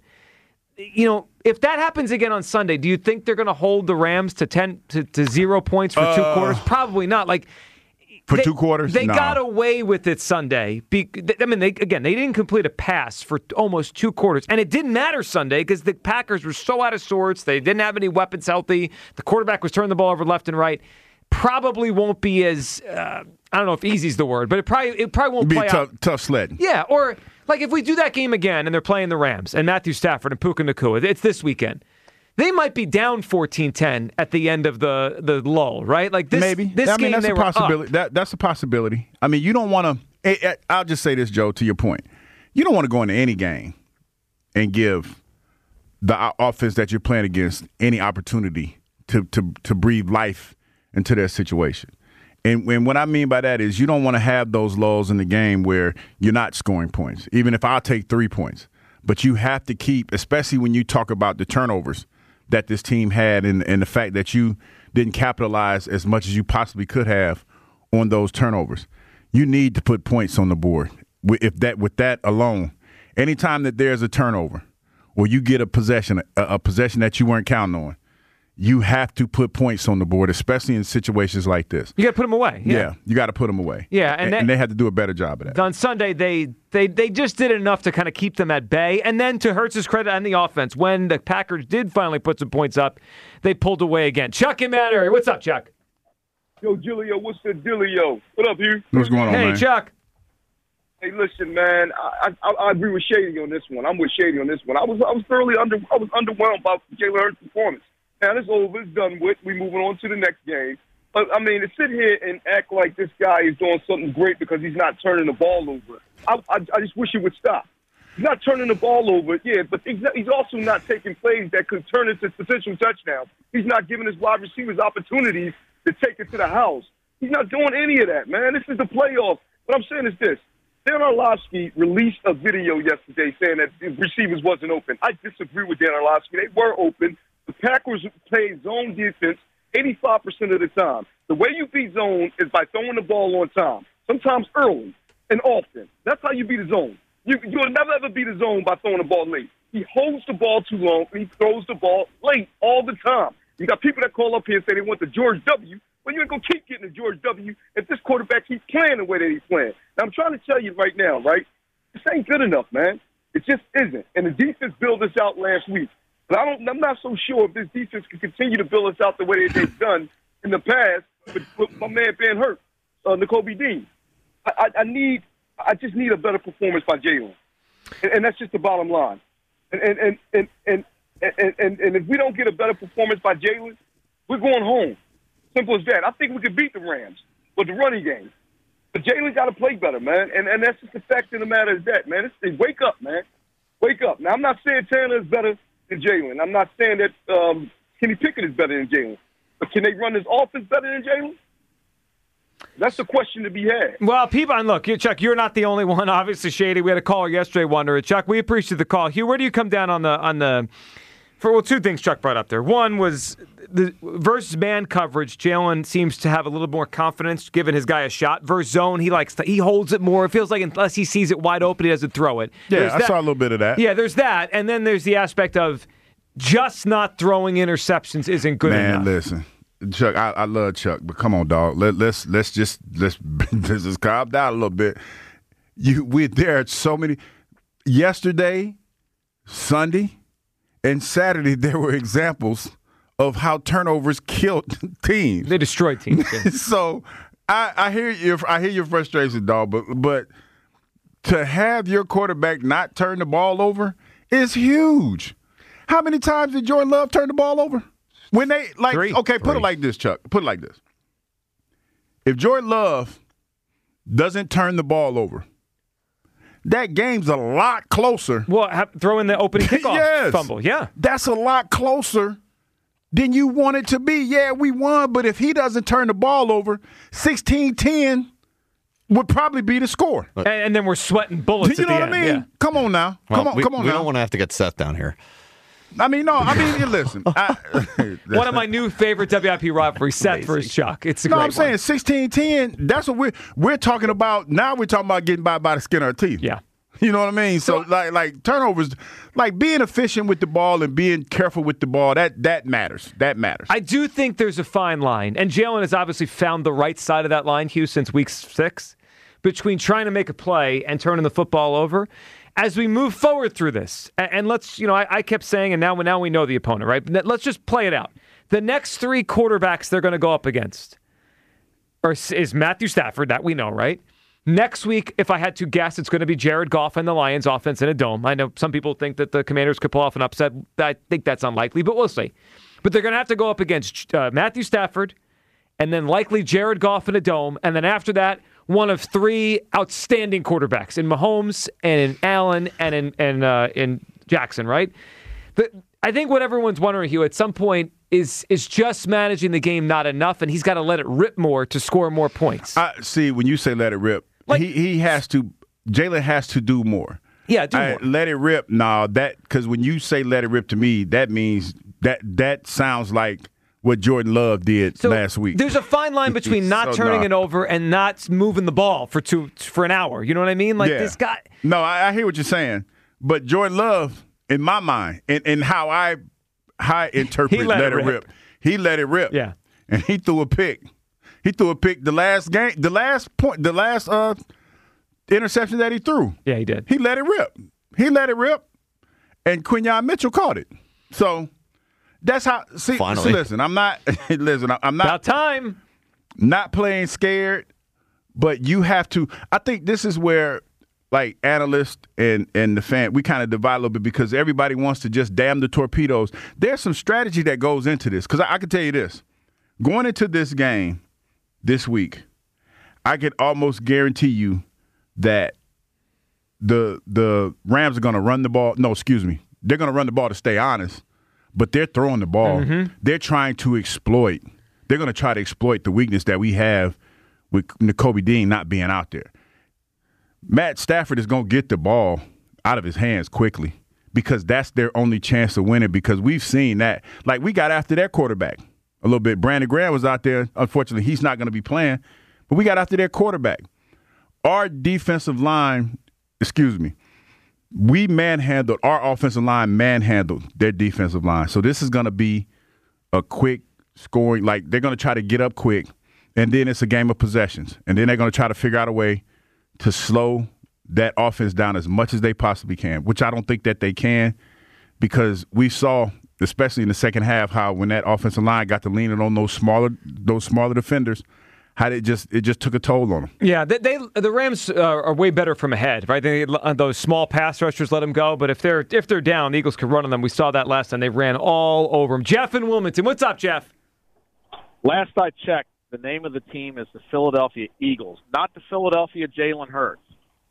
S7: You know, if that happens again on Sunday, do you think they're going to hold the Rams to ten to, to zero points for two
S8: Uh,
S7: quarters? Probably not. Like
S8: For
S7: they-
S8: two quarters?
S7: they
S8: No.
S7: got away with it Sunday. Be, I mean, they, again, they didn't complete a pass for almost two quarters, and it didn't matter Sunday because the Packers were so out of sorts. They didn't have any weapons healthy. The quarterback was turning the ball over left and right. Probably won't be as uh, I don't know if easy is the word, but it probably it probably won't
S8: It'd be
S7: play
S8: tough,
S7: out.
S8: tough sledding.
S7: Yeah, or like if we do that game again and they're playing the Rams and Matthew Stafford and Puka Nacua, it's this weekend. They might be down fourteen ten at the end of the, the lull, right? Like this,
S8: Maybe.
S7: this
S8: I mean,
S7: game
S8: that's
S7: they
S8: a
S7: were
S8: possibility.
S7: up.
S8: That that's a possibility. I mean, you don't want to. I'll just say this, Joe. To your point, you don't want to go into any game and give the o- offense that you're playing against any opportunity to to to breathe life into their situation. And, and what I mean by that is you don't want to have those lulls in the game where you're not scoring points, even if I'll take three points. But you have to keep, especially when you talk about the turnovers that this team had and, and the fact that you didn't capitalize as much as you possibly could have on those turnovers. you need to put points on the board. If that with that alone, anytime that there's a turnover or you get a possession, a, a possession that you weren't counting on, you have to put points on the board, especially in situations like this.
S7: You got to put them away. Yeah,
S8: yeah you got to put them away.
S7: Yeah, and,
S8: and,
S7: that,
S8: and they had to do a better job of that.
S7: On Sunday, they they they just did enough to kind of keep them at bay. And then to Hurts's credit on the offense, when the Packers did finally put some points up, they pulled away again. Chuck in Mount Airy. What's up, Chuck?
S18: Yo, Julio, what's the dealio? What up, Hugh?
S8: What's going on,
S7: hey,
S8: man?
S7: Hey, Chuck.
S18: Hey, listen, man. I, I I agree with Shady on this one. I'm with Shady on this one. I was I was thoroughly under I was underwhelmed by Jalen Hurts' performance. Now it's over. It's done with. We're moving on to the next game. But I mean, to sit here and act like this guy is doing something great because he's not turning the ball over, I I, I just wish it would stop. He's not turning the ball over, yeah, but he's, not, he's also not taking plays that could turn into potential touchdowns. He's not giving his wide receivers opportunities to take it to the house. He's not doing any of that, man. This is the playoffs. What I'm saying is this. Dan Orlovsky released a video yesterday saying that the receivers wasn't open. I disagree with Dan Orlovsky. They were open. The Packers play zone defense eighty-five percent of the time. The way you beat zone is by throwing the ball on time, sometimes early and often. That's how you beat a zone. You, you'll never, ever beat a zone by throwing the ball late. He holds the ball too long, and he throws the ball late all the time. You got people that call up here and say they want the George W. Well, you ain't going to keep getting the George W. if this quarterback keeps playing the way that he's playing. Now, I'm trying to tell you right now, right, this ain't good enough, man. It just isn't. And the defense built us out last week. But I don't, I'm not so sure if this defense can continue to build us out the way that they've done in the past with, with my man Ben Hurt, uh, Nakobe Dean. I, I, I need, I just need a better performance by Jalen, and, and that's just the bottom line. And and and and and, and, and, and if we don't get a better performance by Jalen, we're going home. Simple as that. I think we could beat the Rams with the running game, but Jalen got to play better, man. And and that's just the fact of the matter is that, man. It's, it's, wake up, man. Wake up. Now I'm not saying Tanner is better than Jalen. I'm not saying that um, Kenny Pickett is better than Jalen. But can they run this offense better than Jalen? That's the question to be had.
S7: Well, people, and look, Chuck, you're not the only one. Obviously, Shady. We had a caller yesterday wondering. Chuck, we appreciate the call. Hugh, where do you come down on the on the? For well, two things Chuck brought up there. One was the versus man coverage. Jalen seems to have a little more confidence giving his guy a shot. Versus zone, he likes to, he holds it more. It feels like unless he sees it wide open, he doesn't throw it.
S8: Yeah,
S7: there's
S8: I
S7: that.
S8: saw a little bit of that.
S7: Yeah, there's that, and then there's the aspect of just not throwing interceptions isn't good
S8: Man,
S7: enough.
S8: Man, listen, Chuck, I, I love Chuck, but come on, dog. Let, let's let's just let's, let's just calm down a little bit. You, we there are so many. Yesterday, Sunday, and Saturday, there were examples of how turnovers killed teams.
S7: They destroyed teams. Yeah.
S8: So I, I hear your I hear your frustration, dog. But but to have your quarterback not turn the ball over is huge. How many times did Jordan Love turn the ball over? When they like
S7: Three.
S8: okay, put
S7: Three.
S8: it like this, Chuck. Put it like this. If Jordan Love doesn't turn the ball over, that game's a lot closer.
S7: Well, have, throw in the opening kickoff
S8: yes.
S7: fumble. Yeah.
S8: That's a lot closer than you want it to be. Yeah, we won, but if he doesn't turn the ball over, sixteen ten would probably be the score.
S7: And, and then we're sweating bullets
S8: You
S7: at
S8: know
S7: the
S8: what
S7: end.
S8: I mean?
S7: Yeah.
S8: Come on now.
S11: Well,
S8: come on,
S11: we,
S8: come on
S11: we
S8: now.
S11: don't want to have to get Seth down here.
S8: I mean, no, I mean, you listen. I,
S7: One of my new favorite W I P rivalries, Seth versus Chuck. It's a
S8: no,
S7: great
S8: I'm saying
S7: one.
S8: sixteen ten, that's what we're we're talking about. Now we're talking about getting by by the skin of our teeth.
S7: Yeah.
S8: You know what I mean? So, so like like turnovers, like being efficient with the ball and being careful with the ball, that that matters. That matters.
S7: I do think there's a fine line, and Jalen has obviously found the right side of that line, Hugh, since week six, between trying to make a play and turning the football over. As we move forward through this, and, and let's, you know, I, I kept saying, and now, now we know the opponent, right? Let's just play it out. The next three quarterbacks they're going to go up against are, is Matthew Stafford, that we know, right? Next week, if I had to guess, it's going to be Jared Goff and the Lions offense in a dome. I know some people think that the Commanders could pull off an upset. I think that's unlikely, but we'll see. But they're going to have to go up against uh, Matthew Stafford and then likely Jared Goff in a dome. And then after that, one of three outstanding quarterbacks in Mahomes and in Allen and in, and, uh, in Jackson, right? The, I think what everyone's wondering, Hugh, at some point is is just managing the game not enough, and he's got to let it rip more to score more points.
S8: I see, when you say let it rip, like, he, he has to, Jalen has to do more.
S7: Yeah, do
S8: I,
S7: more.
S8: Let it rip. No, that, because when you say let it rip to me, that means that that sounds like what Jordan Love did
S7: So
S8: last week.
S7: There's a fine line between not
S8: So,
S7: turning
S8: nah.
S7: it over and not moving the ball for two for an hour. You know what I mean? Like
S8: Yeah.
S7: this guy.
S8: No, I, I hear what you're saying, but Jordan Love, in my mind, and, and how I how I interpret
S7: He let
S8: let,
S7: it
S8: it rip.
S7: rip.
S8: he let it rip.
S7: Yeah,
S8: and he threw a pick. He threw a pick the last game, the last point, the last uh, interception that he threw.
S7: Yeah, he did.
S8: He let it rip. He let it rip, and Quinyon Mitchell caught it. So that's how. See,
S11: Finally.
S8: see, listen, I'm not. listen, I'm not.
S7: About time.
S8: Not playing scared, but you have to. I think this is where, like, analysts and and the fan, we kind of divide a little bit because everybody wants to just damn the torpedoes. There's some strategy that goes into this because I, I can tell you this: going into this game this week, I can almost guarantee you that the the Rams are going to run the ball. No, excuse me, they're going to run the ball to stay honest, but they're throwing the ball.
S7: Mhm.
S8: They're trying to exploit. They're going to try to exploit the weakness that we have with Nakobe Dean not being out there. Matt Stafford is going to get the ball out of his hands quickly because that's their only chance to win it because we've seen that. Like, we got after their quarterback a little bit. Brandon Graham was out there. Unfortunately, he's not going to be playing, but we got after their quarterback. Our defensive line, excuse me, we manhandled, our offensive line manhandled their defensive line. So this is going to be a quick scoring. Like, they're going to try to get up quick, and then it's a game of possessions. And then they're going to try to figure out a way to slow that offense down as much as they possibly can, which I don't think that they can because we saw, especially in the second half, how when that offensive line got to leaning on those smaller those smaller defenders, how it just it just took a toll on them.
S7: Yeah, they, they the Rams uh, are way better from ahead, right? They, uh, those small pass rushers let them go, but if they're if they're down, the Eagles can run on them. We saw that last time; they ran all over them. Jeff in Wilmington, what's up, Jeff?
S19: Last I checked, the name of the team is the Philadelphia Eagles, not the Philadelphia Jalen Hurts.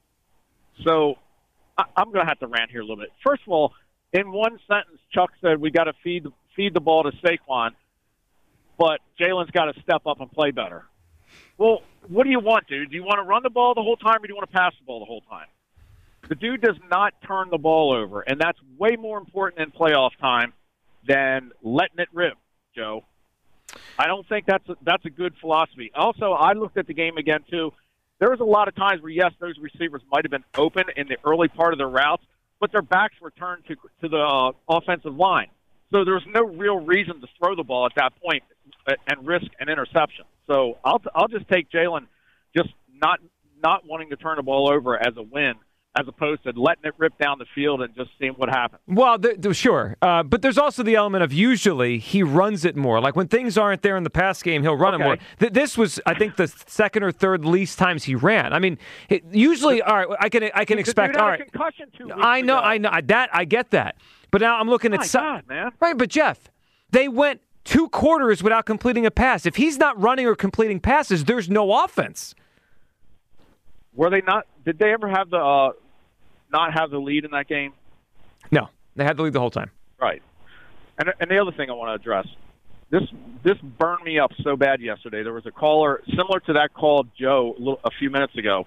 S19: So I, I'm going to have to rant here a little bit. First of all, in one sentence, Chuck said we got to feed feed the ball to Saquon, but Jalen's got to step up and play better. Well, what do you want, dude? Do you want to run the ball the whole time or do you want to pass the ball the whole time? The dude does not turn the ball over, and that's way more important in playoff time than letting it rip, Joe. I don't think that's a, that's a good philosophy. Also, I looked at the game again, too. There was a lot of times where, yes, those receivers might have been open in the early part of their routes, but their backs were turned to, to the uh, offensive line. So there was no real reason to throw the ball at that point and risk an interception. So I'll I'll just take Jalen just not not wanting to turn the ball over as a win, as opposed to letting it rip down the field and just seeing what happens.
S7: Well, th- th- sure. Uh, but there's also the element of usually he runs it more. Like when things aren't there in the pass game, he'll run
S19: Okay.
S7: it more. Th- this was, I think, the second or third least times he ran. I mean, it, usually, all right, I can I can
S19: The
S7: expect,
S19: dude had
S7: all
S19: a
S7: right.
S19: concussion two weeks
S7: I know,
S19: ago.
S7: I know. That, I get that. But now I'm looking
S19: My
S7: at some.
S19: God, man.
S7: Right, but Jeff, they went two quarters without completing a pass. If he's not running or completing passes, there's no offense.
S19: Were they not? Did they ever have the uh, not have the lead in that game?
S7: No, they had the lead the whole time.
S19: Right. And and the other thing I want to address, this this burned me up so bad yesterday. There was a caller similar to that call of Joe a, little, a few minutes ago.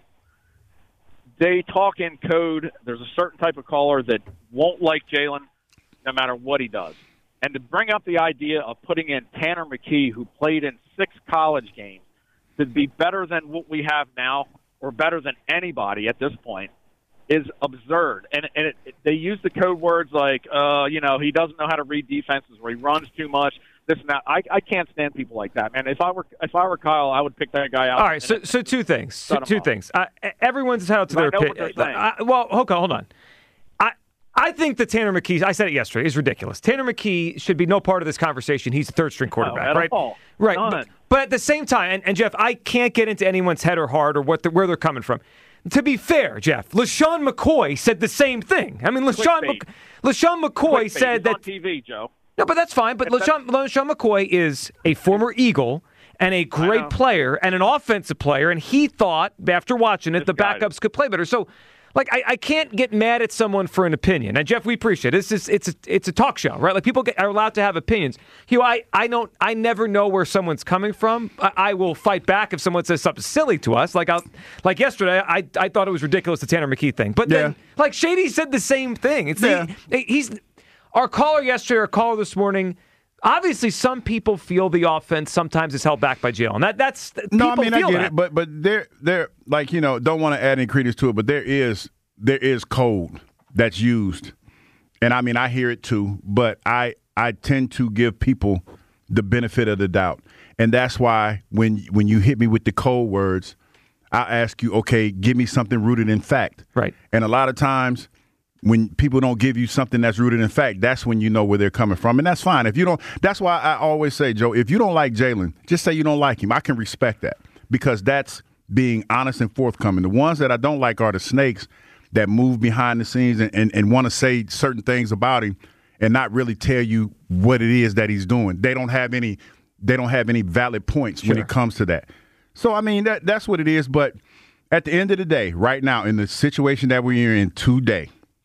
S19: They talk in code. There's a certain type of caller that won't like Jalen no matter what he does. And to bring up the idea of putting in Tanner McKee, who played in six college games, to be better than what we have now or better than anybody at this point is absurd. And, and it, it, they use the code words like, uh, you know, he doesn't know how to read defenses or he runs too much, this and that. I, I can't stand people like that, man. If I were if I were Kyle, I would pick that guy out.
S7: All right, so so two things.
S19: Shut him
S7: Two
S19: off.
S7: things. Uh, everyone's entitled to
S19: I
S7: their
S19: know what
S7: opinion.
S19: they're saying.
S7: I- well, hold on, hold on. I I think that Tanner McKee, I said it yesterday, is ridiculous. Tanner McKee should be no part of this conversation. He's a third string quarterback,
S19: at
S7: right?
S19: all.
S7: Right.
S19: None.
S7: But, but at the same time, and, and Jeff, I can't get into anyone's head or heart or what the, where they're coming from. To be fair, Jeff, LaShawn McCoy said the same thing. I mean, LaShawn,
S19: Clickbait.
S7: Mc, LaShawn McCoy
S19: Clickbait.
S7: said
S19: He's
S7: that.
S19: on T V, Joe.
S7: No, but that's fine. But LaShawn, LaShawn McCoy is a former Eagle and a great player and an offensive player, and he thought, after watching it, the backups could play better. So, like, I, I can't get mad at someone for an opinion. And Jeff, we appreciate it. This is it's a, it's a talk show, right? Like people get, are allowed to have opinions. Hugh, I, I don't I never know where someone's coming from. I, I will fight back if someone says something silly to us. Like I like yesterday, I I thought it was ridiculous the Tanner McKee thing. But then, like Shady said the same thing. It's
S8: Yeah.
S7: he, he's our caller yesterday, our caller this morning. Obviously, some people feel the offense sometimes is held back by Jalen. That that's
S8: no, I
S7: people
S8: mean I
S7: feel
S8: get
S7: that.
S8: it, but but there there like you know don't want to add any credence to it, but there is there is code that's used, and I mean I hear it too, but I I tend to give people the benefit of the doubt, and that's why when when you hit me with the code words, I ask you, okay, give me something rooted in fact,
S7: right?
S8: And a lot of times, when people don't give you something that's rooted in fact, that's when you know where they're coming from. And that's fine. If you don't, that's why I always say, Joe, if you don't like Jalen, just say you don't like him. I can respect that because that's being honest and forthcoming. The ones that I don't like are the snakes that move behind the scenes and, and, and want to say certain things about him and not really tell you what it is that he's doing. They don't have any, they don't have any valid points
S7: Sure.
S8: when it comes to that. So, I mean, that that's what it is. But at the end of the day, right now, in the situation that we're in today,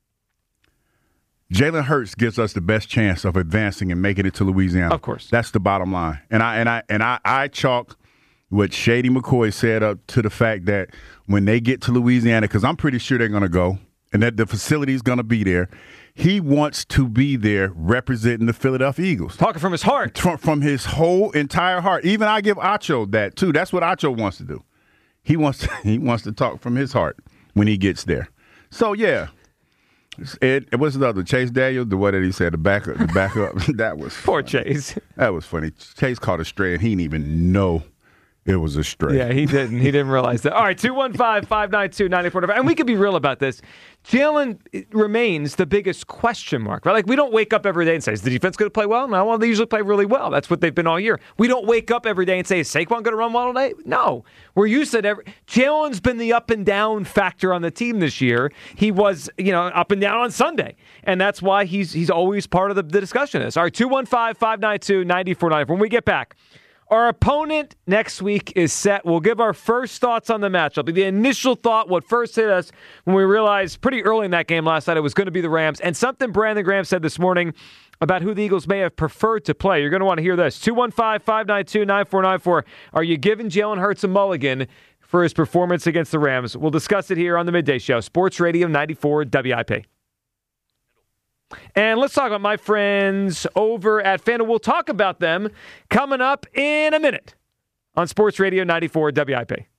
S8: Jalen Hurts gives us the best chance of advancing and making it to Louisiana.
S7: Of course.
S8: That's the bottom line. And I and I and I, I chalk what Shady McCoy said up to the fact that when they get to Louisiana, because I'm pretty sure they're going to go, and that the facility is going to be there, he wants to be there representing the Philadelphia Eagles.
S7: Talking from his heart.
S8: From, from his whole entire heart. Even I give Acho that, too. That's what Acho wants to do. He wants to, he wants to talk from his heart when he gets there. So, yeah. It, it was the other Chase Daniel, the what did he say? The backup, the backup. That was
S7: poor
S8: funny.
S7: Chase.
S8: That was funny. Chase caught a stray and he didn't even know it was a stray.
S7: Yeah, he didn't. He didn't realize that. All right, two one five, five nine two, nine four five. And we could be real about this. Jalen remains the biggest question mark, right? Like, we don't wake up every day and say, is the defense going to play well? No, well, they usually play really well. That's what they've been all year. We don't wake up every day and say, is Saquon going to run well today? No. We're used to it. Every, Jalen's been the up and down factor on the team this year. He was, you know, up and down on Sunday. And that's why he's he's always part of the, the discussion of this. All right, two one five, five nine two, nine four nine four. When we get back, our opponent next week is set. We'll give our first thoughts on the matchup. The initial thought, what first hit us when we realized pretty early in that game last night it was going to be the Rams, and something Brandon Graham said this morning about who the Eagles may have preferred to play. You're going to want to hear this. two one five, five nine two, nine four nine four. Are you giving Jalen Hurts a mulligan for his performance against the Rams? We'll discuss it here on the Midday Show. Sports Radio ninety-four W I P. And let's talk about my friends over at FanDuel. We'll talk about them coming up in a minute on Sports Radio ninety-four W I P.